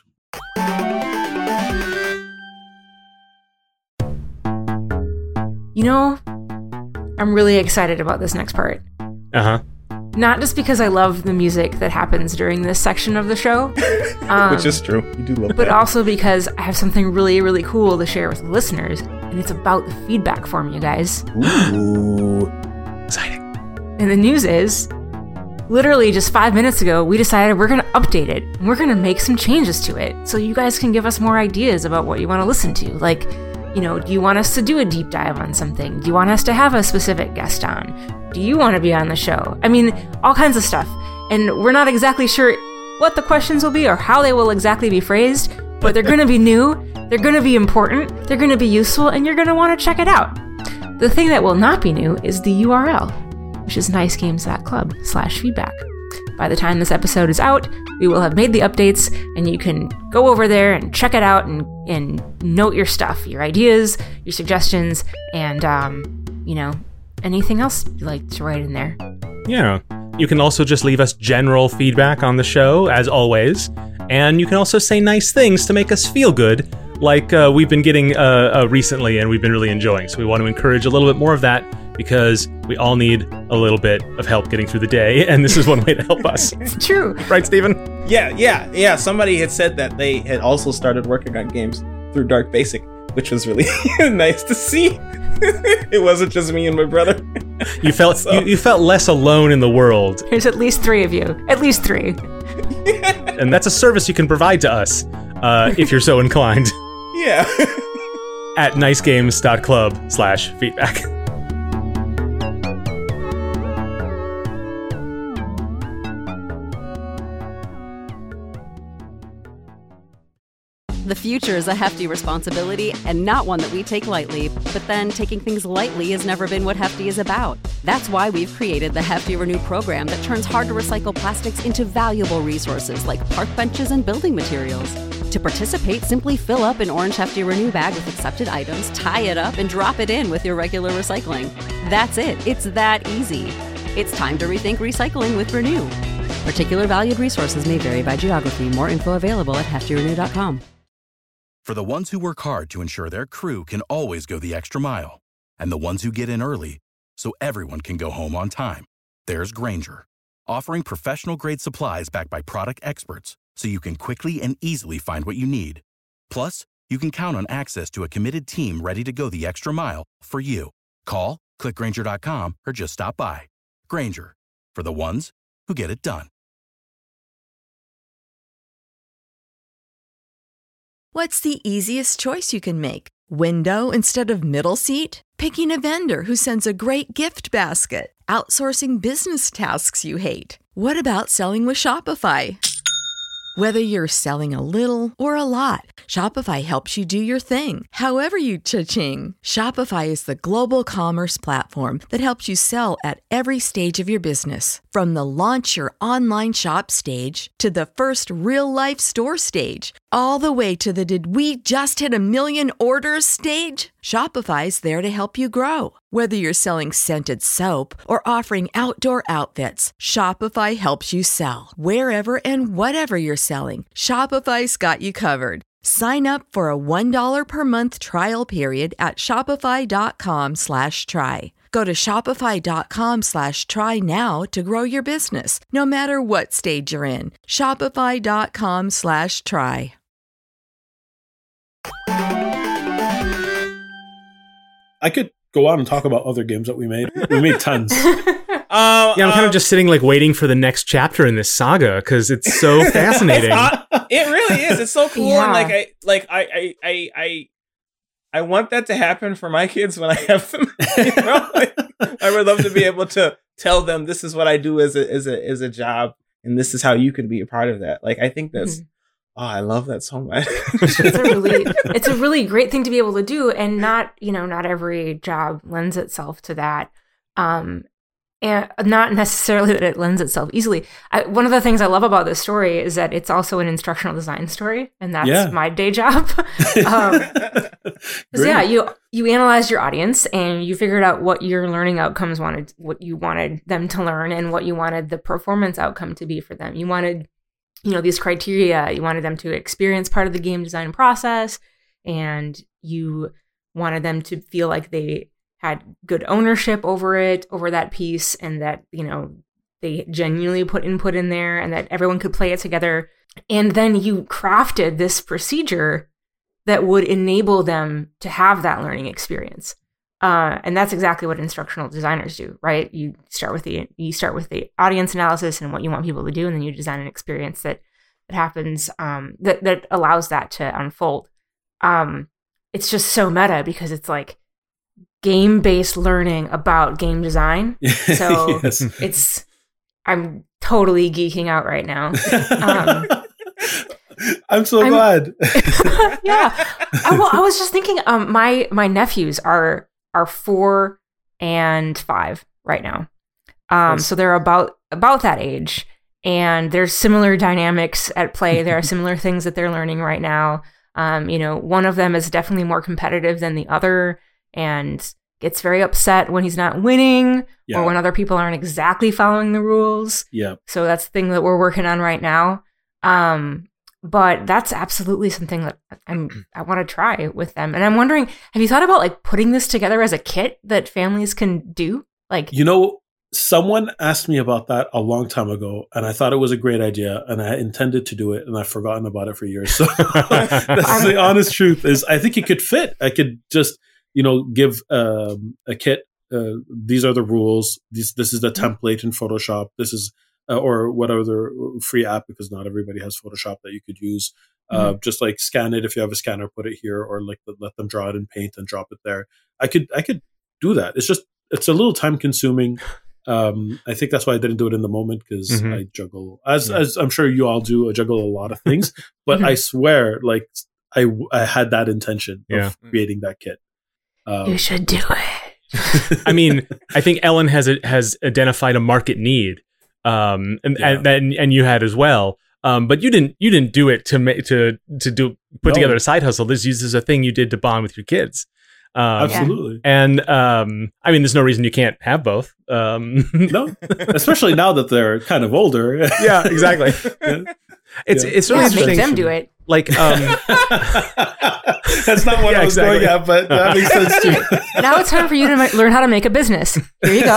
You know, I'm really excited about this next part. Uh huh. Not just because I love the music that happens during this section of the show, um, Which is true. You do love but that. also because I have something really, really cool to share with the listeners, and it's about the feedback form, you guys. Ooh. Exciting. And the news is, literally just five minutes ago, we decided we're going to update it, and we're going to make some changes to it, so you guys can give us more ideas about what you want to listen to. Like, you know, do you want us to do a deep dive on something? Do you want us to have a specific guest on? Do you want to be on the show? I mean, all kinds of stuff. And we're not exactly sure what the questions will be or how they will exactly be phrased, but they're going to be new, they're going to be important, they're going to be useful, and you're going to want to check it out. The thing that will not be new is the U R L, which is nicegames.club slash feedback. By the time this episode is out, we will have made the updates, and you can go over there and check it out and, and note your stuff, your ideas, your suggestions, and, um, you know, anything else you'd like to write in there. Yeah. You can also just leave us general feedback on the show, as always. And you can also say nice things to make us feel good, like uh, we've been getting uh, uh, recently and we've been really enjoying. So we want to encourage a little bit more of that because we all need a little bit of help getting through the day. And this is one way to help us. It's true. Right, Stephen? Yeah, yeah, yeah. Somebody had said that they had also started working on games through Dark Basic, which was really nice to see. It wasn't just me and my brother. You felt So- you, you felt less alone in the world. There's at least three of you. At least three. And that's a service you can provide to us uh, if you're so inclined Yeah. at nicegames.club slash feedback. The future is a hefty responsibility and not one that we take lightly. But then taking things lightly has never been what Hefty is about. That's why we've created the Hefty Renew program that turns hard-to-recycle plastics into valuable resources like park benches and building materials. To participate, simply fill up an orange Hefty Renew bag with accepted items, tie it up, and drop it in with your regular recycling. That's it. It's that easy. It's time to rethink recycling with Renew. Particular valued resources may vary by geography. More info available at hefty renew dot com. For the ones who work hard to ensure their crew can always go the extra mile, and the ones who get in early so everyone can go home on time, there's Grainger, offering professional-grade supplies backed by product experts so you can quickly and easily find what you need. Plus, you can count on access to a committed team ready to go the extra mile for you. Call, click Grainger dot com, or just stop by. Grainger, for the ones who get it done. What's the easiest choice you can make? Window instead of middle seat? Picking a vendor who sends a great gift basket? Outsourcing business tasks you hate? What about selling with Shopify? Whether you're selling a little or a lot, Shopify helps you do your thing, however you cha-ching. Shopify is the global commerce platform that helps you sell at every stage of your business. From the launch your online shop stage to the first real-life store stage, all the way to the did we just hit a million orders stage. Shopify's there to help you grow. Whether you're selling scented soap or offering outdoor outfits, Shopify helps you sell. Wherever and whatever you're selling, Shopify's got you covered. Sign up for a one dollar per month trial period at shopify.com slash try. Go to shopify.com slash try now to grow your business, no matter what stage you're in. Shopify.com slash try. I could go on and talk about other games that we made. We made tons. Uh, Yeah, I'm kind um, of just sitting like waiting for the next chapter in this saga because it's so fascinating. It's, uh, it really is. It's so cool. Yeah. And like I like I, I I I I want that to happen for my kids when I have them. You know? Like, I would love to be able to tell them this is what I do as a as a as a job, and this is how you can be a part of that. Like I think that's Mhm. oh, I love that so much. it's a really it's a really great thing to be able to do, and not you know not every job lends itself to that, um and not necessarily that it lends itself easily. I, one of the things I love about this story is that it's also an instructional design story, and that's Yeah. my day job. um, 'cause, yeah, you you analyzed your audience and you figured out what your learning outcomes wanted, what you wanted them to learn, and what you wanted the performance outcome to be for them. You wanted you know, these criteria, you wanted them to experience part of the game design process, and you wanted them to feel like they had good ownership over it, over that piece, and that, you know, they genuinely put input in there and that everyone could play it together. And then you crafted this procedure that would enable them to have that learning experience. Uh, and that's exactly what instructional designers do, right? You start with the you start with the audience analysis and what you want people to do, and then you design an experience that that happens um, that that allows that to unfold. Um, it's just so meta because it's like game-based learning about game design. So Yes. it's I'm totally geeking out right now. Um, I'm so I'm- glad. yeah. I, well, I was just thinking, um, my my nephews are are four and five right now, um, Nice. so they're about about that age, and there's similar dynamics at play. There are similar things that they're learning right now. Um, you know, one of them is definitely more competitive than the other, and gets very upset when he's not winning Yeah. or when other people aren't exactly following the rules. Yeah. So that's the thing that we're working on right now. Um, but that's absolutely something that I'm I want to try with them. And I'm wondering, have you thought about like putting this together as a kit that families can do? Like, You know, someone asked me about that a long time ago, and I thought it was a great idea, and I intended to do it, and I've forgotten about it for years. So that's the honest truth. Is I think it could fit. I could just, you know, give um, a kit. Uh, these are the rules. This this is the template in Photoshop. This is uh, or whatever free app, because not everybody has Photoshop that you could use. Uh, just like scan it if you have a scanner, put it here, or like let them draw it in Paint and drop it there. I could I could do that. It's just it's a little time consuming. Um, I think that's why I didn't do it in the moment, because Mhm. I juggle, as Yeah. as I'm sure you all do, I juggle a lot of things. But Mhm. I swear, like I I had that intention Yeah. of creating that kit. Um, you should do it. I mean, I think Ellen has a, has identified a market need, um, and Yeah. and, and and you had as well. Um, but you didn't you didn't do it to make to to do put No. together a side hustle. This uses a thing you did to bond with your kids. Um, absolutely. And um, I mean, there's no reason you can't have both. Um, No, especially now that they're kind of older. yeah, exactly. Yeah. It's Yeah. it's really Yeah, interesting. make them do it. like um that's not what Yeah, I was exactly. going at, but that makes sense too. Now it's time for you to ma- learn how to make a business. Here you go.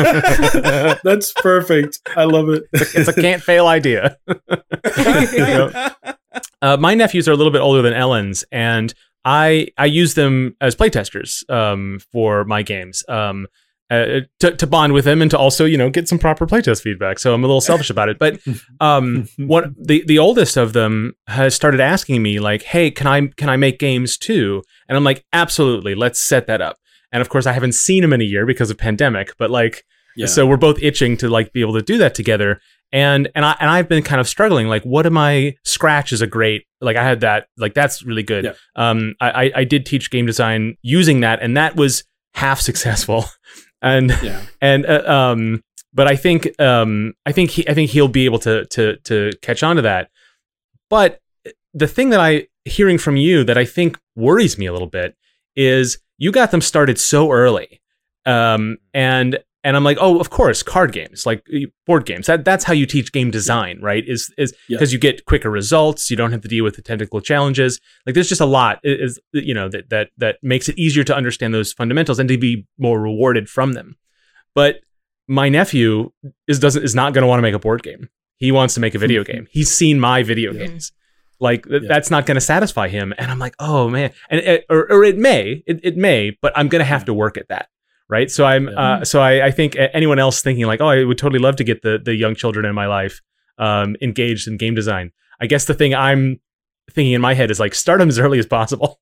That's perfect. I love it. it's a can't fail idea. You know? uh, my nephews are a little bit older than Ellen's, and I I use them as playtesters um, for my games. Um, Uh, to, to bond with them and to also, you know, get some proper playtest feedback. So I'm a little selfish about it. But um, one the the oldest of them has started asking me like, "Hey, can I can I make games too?" And I'm like, "Absolutely, let's set that up." And of course, I haven't seen him in a year because of pandemic. But like, Yeah. so we're both itching to like be able to do that together. And and I and I've been kind of struggling. Like, what am I? Scratch is a great like I had that like that's really good. Yeah. Um, I I- I did teach game design using that, and that was half successful. And Yeah. and uh, um, but I think um, I think he I think he'll be able to to to catch on to that. But the thing that I hearing from you that I think worries me a little bit is you got them started so early, um, and and I'm like, oh, of course, card games like board games. That that's how you teach game design, right? Is is because Yeah. you get quicker results. You don't have to deal with the technical challenges. Like there's just a lot is you know that that that makes it easier to understand those fundamentals and to be more rewarded from them. But my nephew is doesn't is not going to want to make a board game. He wants to make a video game. He's seen my video Yeah. games. Like th- Yeah. that's not going to satisfy him. And I'm like, oh man, and it, or or it may, it, it may, but I'm going to have to work at that. Right. So I'm, Yeah. uh, so I, I think anyone else thinking like, oh, I would totally love to get the, the young children in my life, um, engaged in game design. I guess the thing I'm thinking in my head is like, start them as early as possible.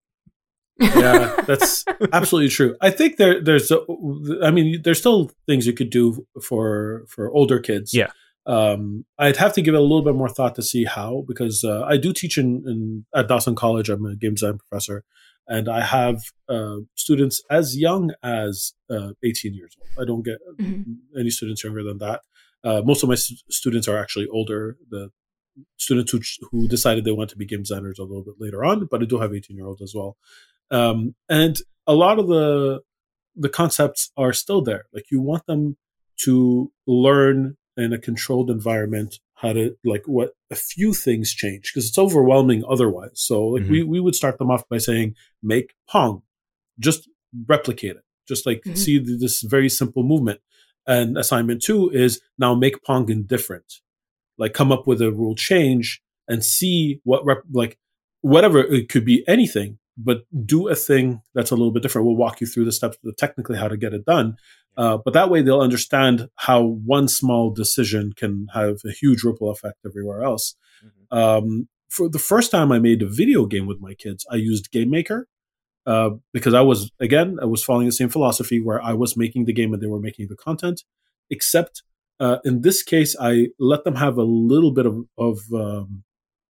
Yeah, that's absolutely true. I think there, there's, a, I mean, there's still things you could do for, for older kids. Yeah. Um, I'd have to give it a little bit more thought to see how, because, uh, I do teach in, in, at Dawson College. I'm a game design professor. And I have uh, students as young as uh, eighteen years old. I don't get Mhm. any students younger than that. Uh, most of my st- students are actually older. The students who who decided they want to be game designers a little bit later on, but I do have eighteen year olds as well. Um, and a lot of the the concepts are still there. Like you want them to learn in a controlled environment how to like what a few things change because it's overwhelming otherwise. So like Mhm. we we would start them off by saying make Pong, just replicate it, just like Mhm. see th- this very simple movement. And assignment two is now make Pong indifferent, like come up with a rule change and see what rep- like whatever it could be anything, but do a thing that's a little bit different. We'll walk you through the steps of technically how to get it done. Uh, but that way they'll understand how one small decision can have a huge ripple effect everywhere else. Mhm. Um, for the first time I made a video game with my kids, I used Game Maker uh, because I was, again, I was following the same philosophy where I was making the game and they were making the content, except uh, in this case, I let them have a little bit of, of um,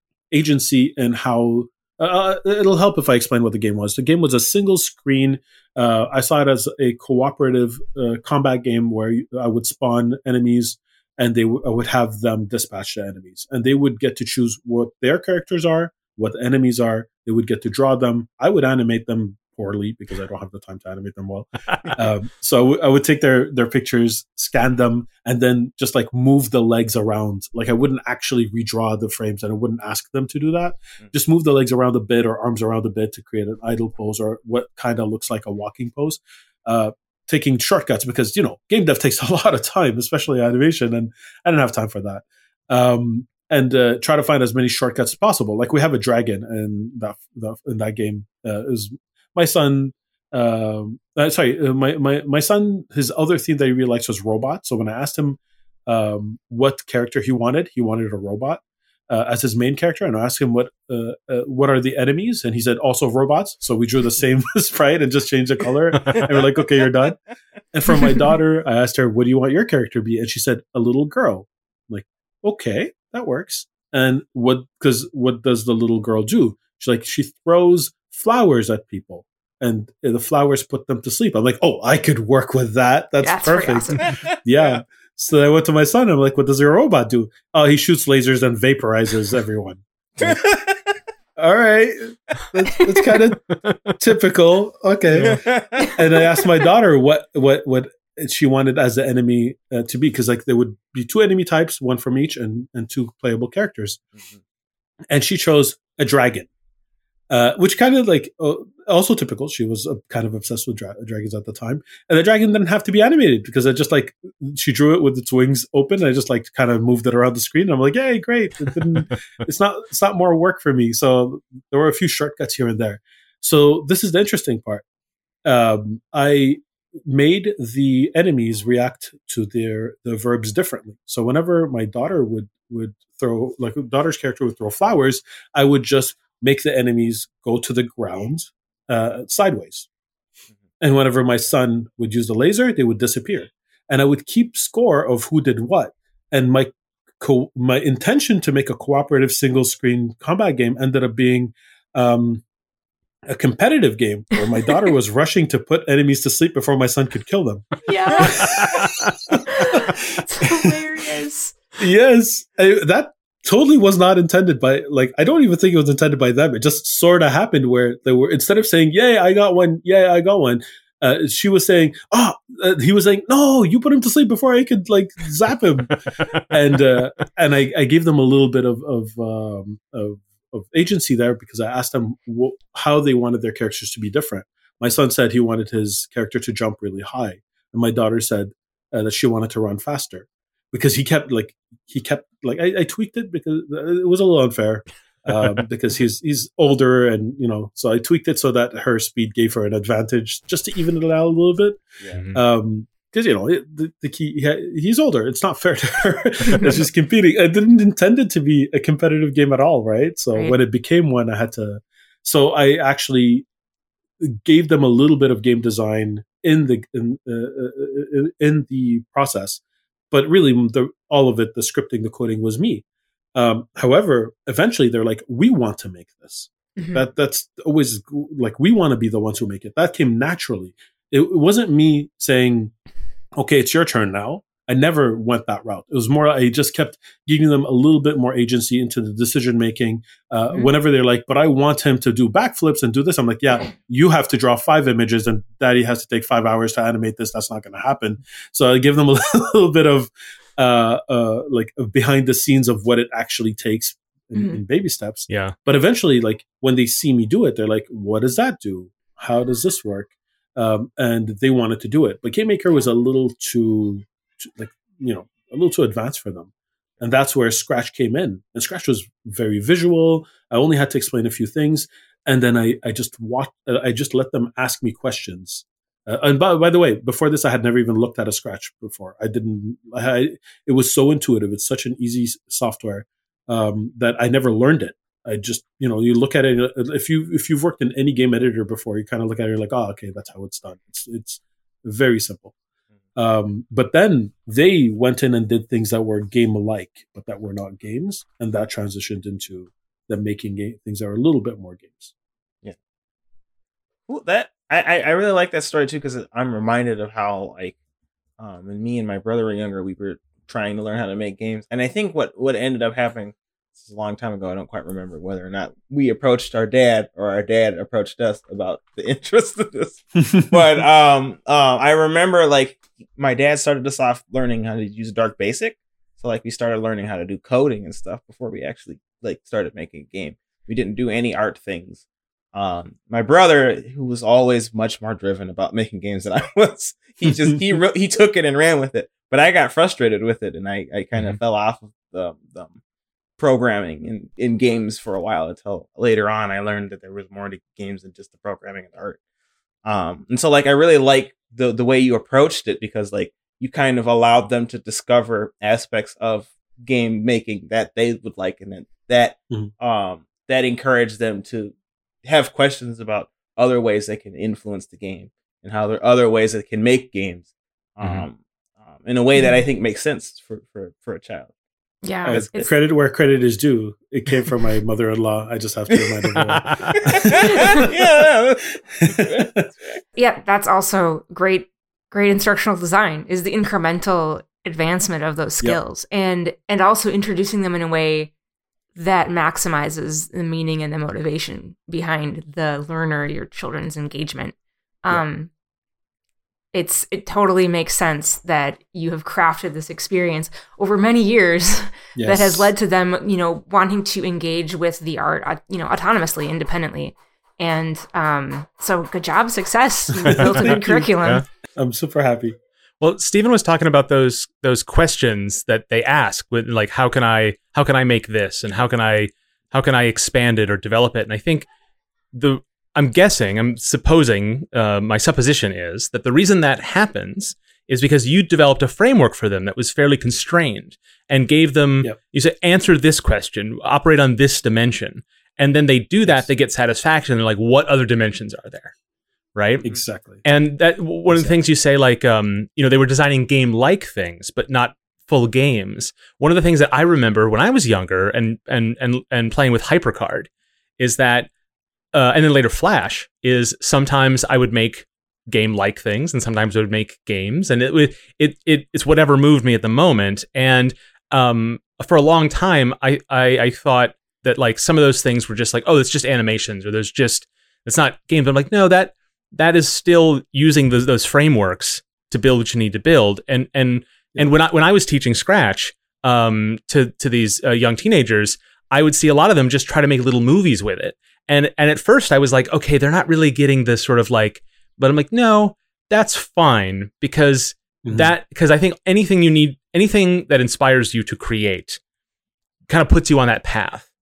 agency in how uh, it'll help if I explain what the game was. The game was a single screen. Uh, I saw it as a cooperative uh, combat game where I would spawn enemies and they w- I would have them dispatch the enemies. And they would get to choose what their characters are, what the enemies are. They would get to draw them. I would animate them poorly because I don't have the time to animate them well. um, so I, w- I would take their their pictures, scan them, and then just like move the legs around. Like I wouldn't actually redraw the frames, and I wouldn't ask them to do that. Mm. Just move the legs around a bit or arms around a bit to create an idle pose or what kind of looks like a walking pose. Uh, taking shortcuts because you know game dev takes a lot of time, especially animation, and I didn't have time for that. Um, and uh, try to find as many shortcuts as possible. Like we have a dragon in that, that in that game. Uh, is my son? Um, uh, sorry, uh, my my my son. His other theme that he really likes was robots. So when I asked him um, what character he wanted, he wanted a robot uh, as his main character, and I asked him what uh, uh, what are the enemies, and he said also robots. So we drew the same sprite and just changed the color, and we're like, okay, you're done. And for my daughter, I asked her, what do you want your character to be? And she said, a little girl. I'm like, okay, that works. And what, because what does the little girl do? She's like, she throws flowers at people and the flowers put them to sleep. I'm like, oh, I could work with that. That's, That's pretty perfect. awesome. Yeah. So I went to my son. I'm like, what does your robot do? Oh, he shoots lasers and vaporizes everyone. Like, all right. That's, that's kind of typical. Okay. And I asked my daughter what, what, what she wanted as the enemy uh, to be. Cause like there would be two enemy types, one from each and, and two playable characters. Mhm. and she chose a dragon, uh, which kind of like uh, also typical. She was uh, kind of obsessed with dra- dragons at the time, and the dragon didn't have to be animated because I just like she drew it with its wings open. And I just like kind of moved it around the screen. And I'm like, yay, great! It didn't, it's not it's not more work for me. So there were a few shortcuts here and there. So this is the interesting part. Um, I made the enemies react to their the verbs differently. So whenever my daughter would would throw, like daughter's character would throw flowers, I would just make the enemies go to the ground uh, sideways. And whenever my son would use the laser, they would disappear. And I would keep score of who did what. And my co- my intention to make a cooperative single screen combat game ended up being um, a competitive game where my daughter was rushing to put enemies to sleep before my son could kill them. Yeah. It's hilarious. Yes. I, that totally was not intended by, like, I don't even think it was intended by them. It just sort of happened where they were, instead of saying, yay, I got one, yay, I got one, uh, she was saying, oh, uh, he was saying, no, you put him to sleep before I could, like, zap him. and uh, and I, I gave them a little bit of, of, um, of, of agency there because I asked them wh- how they wanted their characters to be different. My son said he wanted his character to jump really high. And my daughter said uh, that she wanted to run faster because he kept like, he kept like, I, I tweaked it because it was a little unfair um, because he's, he's older and, you know, so I tweaked it so that her speed gave her an advantage just to even it out a little bit. Yeah. Um, Because, you know, it, the, the key, he, he's older. It's not fair to her. It's just competing. I didn't intend it to be a competitive game at all, right? So right. when it became one, I had to. So I actually gave them a little bit of game design in the in, uh, in the process, but really, the, all of it, the scripting, the coding, was me. Um, however, eventually, they're like, "We want to make this." Mm-hmm. That that's always like we want to be the ones who make it. That came naturally. It, it wasn't me saying, okay, it's your turn now. I never went that route. It was more, I just kept giving them a little bit more agency into the decision making. Uh, mm-hmm. Whenever they're like, but I want him to do backflips and do this. I'm like, yeah, you have to draw five images and daddy has to take five hours to animate this. That's not going to happen. So I give them a little bit of uh, uh, like behind the scenes of what it actually takes in, mm-hmm. in baby steps. Yeah. But eventually, like when they see me do it, they're like, what does that do? How does this work? Um, and they wanted to do it, but Game Maker was a little too, too, like, you know, a little too advanced for them. And that's where Scratch came in. And Scratch was very visual. I only had to explain a few things. And then I, I just watched, uh, I just let them ask me questions. Uh, and by, by the way, before this, I had never even looked at a Scratch before. I didn't, I, it was so intuitive. It's such an easy software um, that I never learned it. I just, you know, you look at it. If you if you've worked in any game editor before, you kind of look at it. You're like, oh, okay, that's how it's done. It's it's very simple. Um, but then they went in and did things that were game-alike, but that were not games, and that transitioned into them making game, things that are a little bit more games. Yeah. Well, that I I really like that story too because I'm reminded of how like um, when me and my brother were younger, we were trying to learn how to make games, and I think what what ended up happening. This is a long time ago. I don't quite remember whether or not we approached our dad or our dad approached us about the interest of this. but um, uh, I remember like my dad started us off learning how to use Dark Basic. So like we started learning how to do coding and stuff before we actually like started making a game. We didn't do any art things. Um, my brother, who was always much more driven about making games than I was, he just he re- he took it and ran with it. But I got frustrated with it, and I I kind of mm-hmm. fell off of the the. programming in, in games for a while until later on I learned that there was more to games than just the programming and the art. Um, and so like I really like the the way you approached it because like you kind of allowed them to discover aspects of game making that they would like and then that mm-hmm. um that encouraged them to have questions about other ways they can influence the game and how there are other ways that can make games um, mm-hmm. um in a way that I think makes sense for for, for a child. Yeah, it's, it's, credit where credit is due. It came from my mother-in-law. I just have to remind everyone. yeah, yeah, that's also great. Great instructional design is the incremental advancement of those skills, yep. and and also introducing them in a way that maximizes the meaning and the motivation behind the learner, your children's engagement. Um, it's it totally makes sense that you have crafted this experience over many years yes. that has led to them, you know, wanting to engage with the art, uh, you know, autonomously, independently. And um, so good job, success. You built a good curriculum. Yeah. I'm super happy. Well, Stephen was talking about those those questions that they ask, with like, how can I how can I make this, and how can I how can I expand it or develop it? And I think the I'm guessing, I'm supposing, uh, my supposition is that the reason that happens is because you developed a framework for them that was fairly constrained and gave them, yep. you said, answer this question, operate on this dimension. And then they do that, yes. they get satisfaction. They're like, what other dimensions are there? Right? Exactly. And that one exactly. of the things you say, like, um, you know, they were designing game-like things, but not full games. One of the things that I remember when I was younger and and and and playing with HyperCard is that Uh, and then later Flash is sometimes I would make game-like things and sometimes I would make games, and it would it it it's whatever moved me at the moment. And um, for a long time, I, I I thought that like some of those things were just like, oh, it's just animations, or there's just it's not games. But I'm like, no, that that is still using those those frameworks to build what you need to build. And and yeah. and when I when I was teaching Scratch um, to to these uh, young teenagers, I would see a lot of them just try to make little movies with it. And and at first I was like, okay, they're not really getting this sort of like, but I'm like, no, that's fine, because mm-hmm. that because I think anything you need, anything that inspires you to create kind of puts you on that path.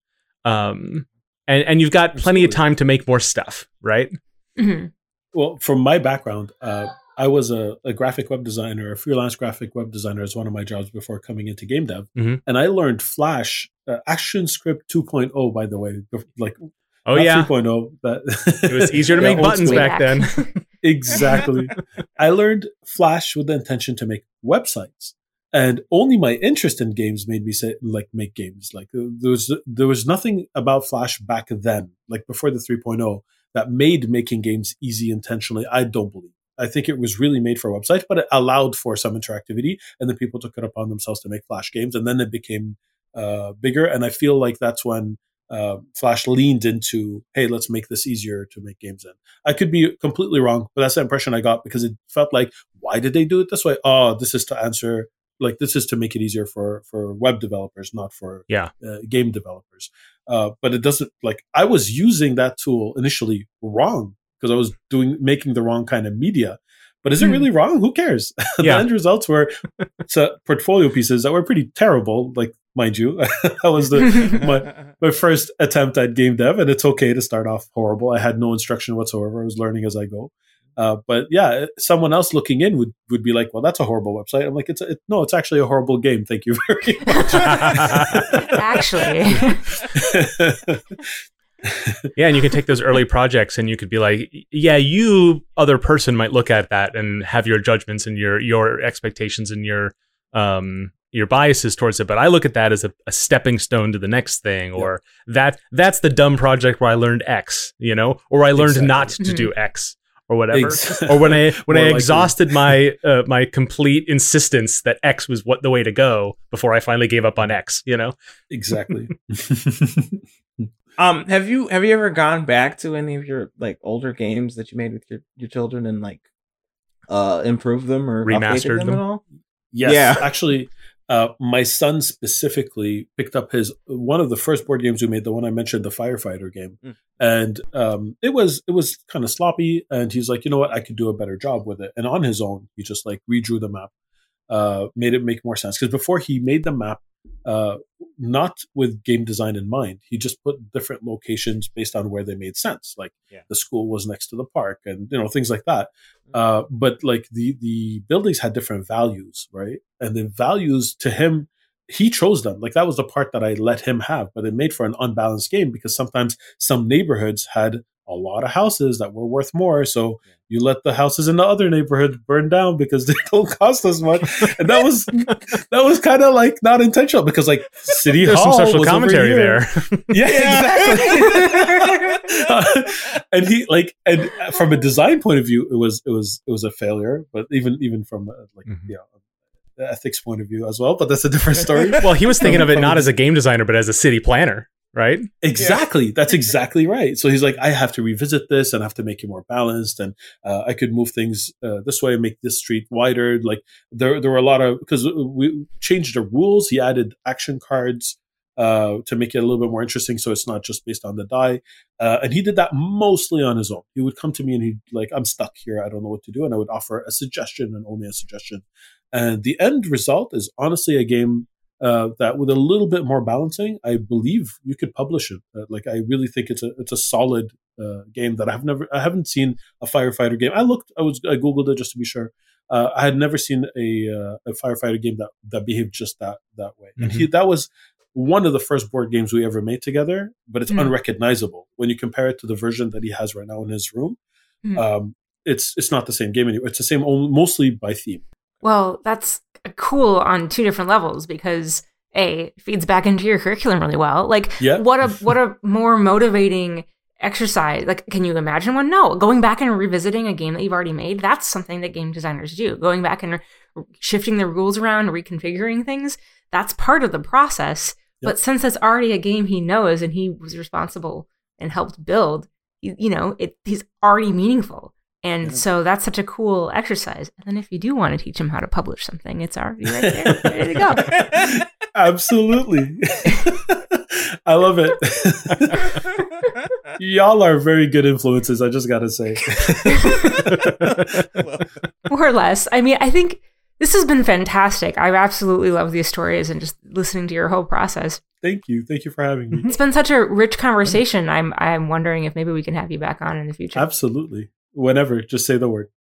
Um, and, and you've got plenty Absolutely. of time to make more stuff, right? Mm-hmm. Well, from my background, uh, I was a, a graphic web designer, a freelance graphic web designer as one of my jobs before coming into game dev. Mm-hmm. And I learned Flash, uh, ActionScript two point oh, by the way, like Oh, Not yeah. three point oh. But it was easier to yeah, make buttons school. back then. Exactly. I learned Flash with the intention to make websites. And only my interest in games made me say, like, make games. Like, there was, there was nothing about Flash back then, like before the three point oh, that made making games easy intentionally. I don't believe. I think it was really made for websites, but it allowed for some interactivity. And then people took it upon themselves to make Flash games. And then it became uh, bigger. And I feel like that's when Uh, Flash leaned into, hey, let's make this easier to make games in. I could be completely wrong, but that's the impression I got, because it felt like, why did they do it this way? Oh, this is to answer, like, this is to make it easier for, for web developers, not for yeah. uh, game developers. Uh, but it doesn't, like, I was using that tool initially wrong because I was doing, making the wrong kind of media. But is it really wrong? Who cares? the Yeah. end results were so portfolio pieces that were pretty terrible, like, mind you. That was the my, my first attempt at game dev, and it's okay to start off horrible. I had no instruction whatsoever. I was learning as I go. Uh, but yeah, someone else looking in would, would be like, well, that's a horrible website. I'm like, it's a, it, no, it's actually a horrible game. Thank you very much. Actually. Yeah, and you can take those early projects and you could be like, yeah, you other person might look at that and have your judgments and your your expectations and your um your biases towards it, but I look at that as a, a stepping stone to the next thing, or yep. that that's the dumb project where I learned X, you know, or I learned exactly. not to mm-hmm. do X or whatever, exactly. or when I when I exhausted my uh, my complete insistence that X was what the way to go before I finally gave up on X, you know. Exactly. Um, have you have you ever gone back to any of your like older games that you made with your, your children and like uh improved them or remastered them, them at all? Yes, yeah. actually, uh, my son specifically picked up his one of the first board games we made, the one I mentioned, the Firefighter game, mm. and um, it was it was kind of sloppy. And he's like, you know what, I could do a better job with it. And on his own, he just like redrew the map, uh, made it make more sense. Because before he made the map, uh, not with game design in mind, he just put different locations based on where they made sense. Like yeah. the school was next to the park, and you know things like that. Uh, but like the the buildings had different values, right? And the values to him, he chose them. Like that was the part that I let him have, but it made for an unbalanced game because sometimes some neighborhoods had a lot of houses that were worth more. So yeah. you let the houses in the other neighborhood burn down because they don't cost as much. And that was that was kind of like not intentional because like City There's Hall some social was commentary there. Yeah, yeah. exactly. uh, and he like and from a design point of view, it was it was it was a failure. But even even from uh, like mm-hmm. you know, ethics point of view as well. But that's a different story. Well, he was thinking of it not as a game designer, but as a city planner. right? Exactly. Yeah. That's exactly right. So he's like, I have to revisit this and I have to make it more balanced. And uh, I could move things uh, this way, make this street wider. Like there, there were a lot of, because we changed the rules. He added action cards uh, to make it a little bit more interesting. So it's not just based on the die. Uh, and he did that mostly on his own. He would come to me and he'd like, I'm stuck here. I don't know what to do. And I would offer a suggestion and only a suggestion. And the end result is honestly a game Uh, that with a little bit more balancing, I believe you could publish it. Uh, like I really think it's a it's a solid uh, game that I've never I haven't seen a firefighter game. I looked, I was I googled it just to be sure. Uh, I had never seen a uh, a firefighter game that that behaved just that that way. Mm-hmm. And he that was one of the first board games we ever made together. But it's mm-hmm. unrecognizable when you compare it to the version that he has right now in his room. Mm-hmm. Um, it's it's not the same game anymore. It's the same mostly by theme. Well, that's cool on two different levels because A, it feeds back into your curriculum really well. Like, yeah. what a what a more motivating exercise. Like, can you imagine one? No. Going back and revisiting a game that you've already made, that's something that game designers do. Going back and re- shifting the rules around, reconfiguring things, that's part of the process. Yep. But since it's already a game he knows and he was responsible and helped build, you, you know, it, he's already meaningful. And yeah. so that's such a cool exercise. And then if you do want to teach them how to publish something, it's already right there, ready to go. Absolutely. I love it. Y'all are very good influences, I just got to say. More or less. I mean, I think this has been fantastic. I've absolutely loved these stories and just listening to your whole process. Thank you. Thank you for having me. It's been such a rich conversation. I'm I'm wondering if maybe we can have you back on in the future. Absolutely. Whenever, just say the word.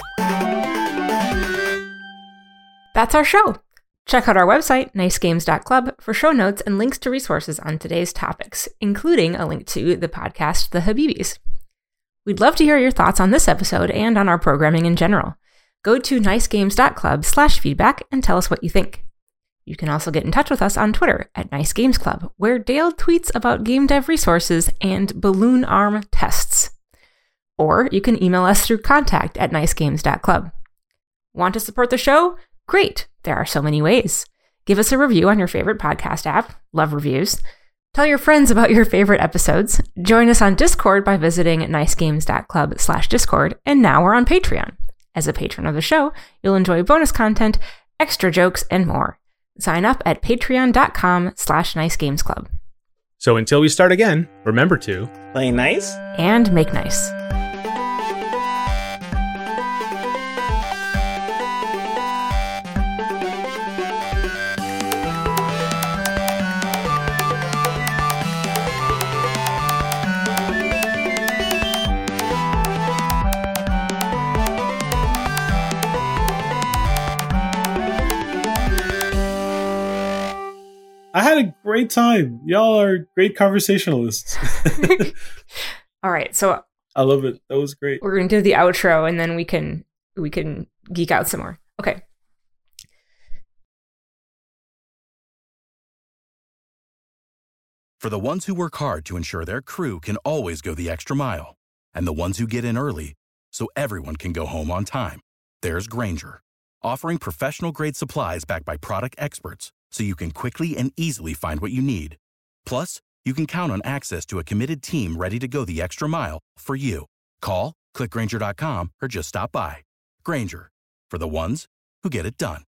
That's our show. Check out our website, nice games dot club, for show notes and links to resources on today's topics, including a link to the podcast, The Habibis. We'd love to hear your thoughts on this episode and on our programming in general. Go to nice games dot club slash feedback and tell us what you think. You can also get in touch with us on Twitter at Nice Games Club, where Dale tweets about game dev resources and balloon arm tests. Or you can email us through contact at nice games dot club. Want to support the show? Great. There are so many ways. Give us a review on your favorite podcast app. Love reviews. Tell your friends about your favorite episodes. Join us on Discord by visiting nice games dot club slash discord. And now we're on Patreon. As a patron of the show, you'll enjoy bonus content, extra jokes, and more. Sign up at patreon.com slash nicegamesclub. So until we start again, remember to play nice and make nice. I had a great time. Y'all are great conversationalists. All right, so I love it. That was great. We're gonna do the outro, and then we can we can geek out some more. Okay. For the ones who work hard to ensure their crew can always go the extra mile, and the ones who get in early so everyone can go home on time, there's Grainger, offering professional-grade supplies backed by product experts, so you can quickly and easily find what you need. Plus, you can count on access to a committed team ready to go the extra mile for you. Call, click Grainger dot com, or just stop by. Grainger, for the ones who get it done.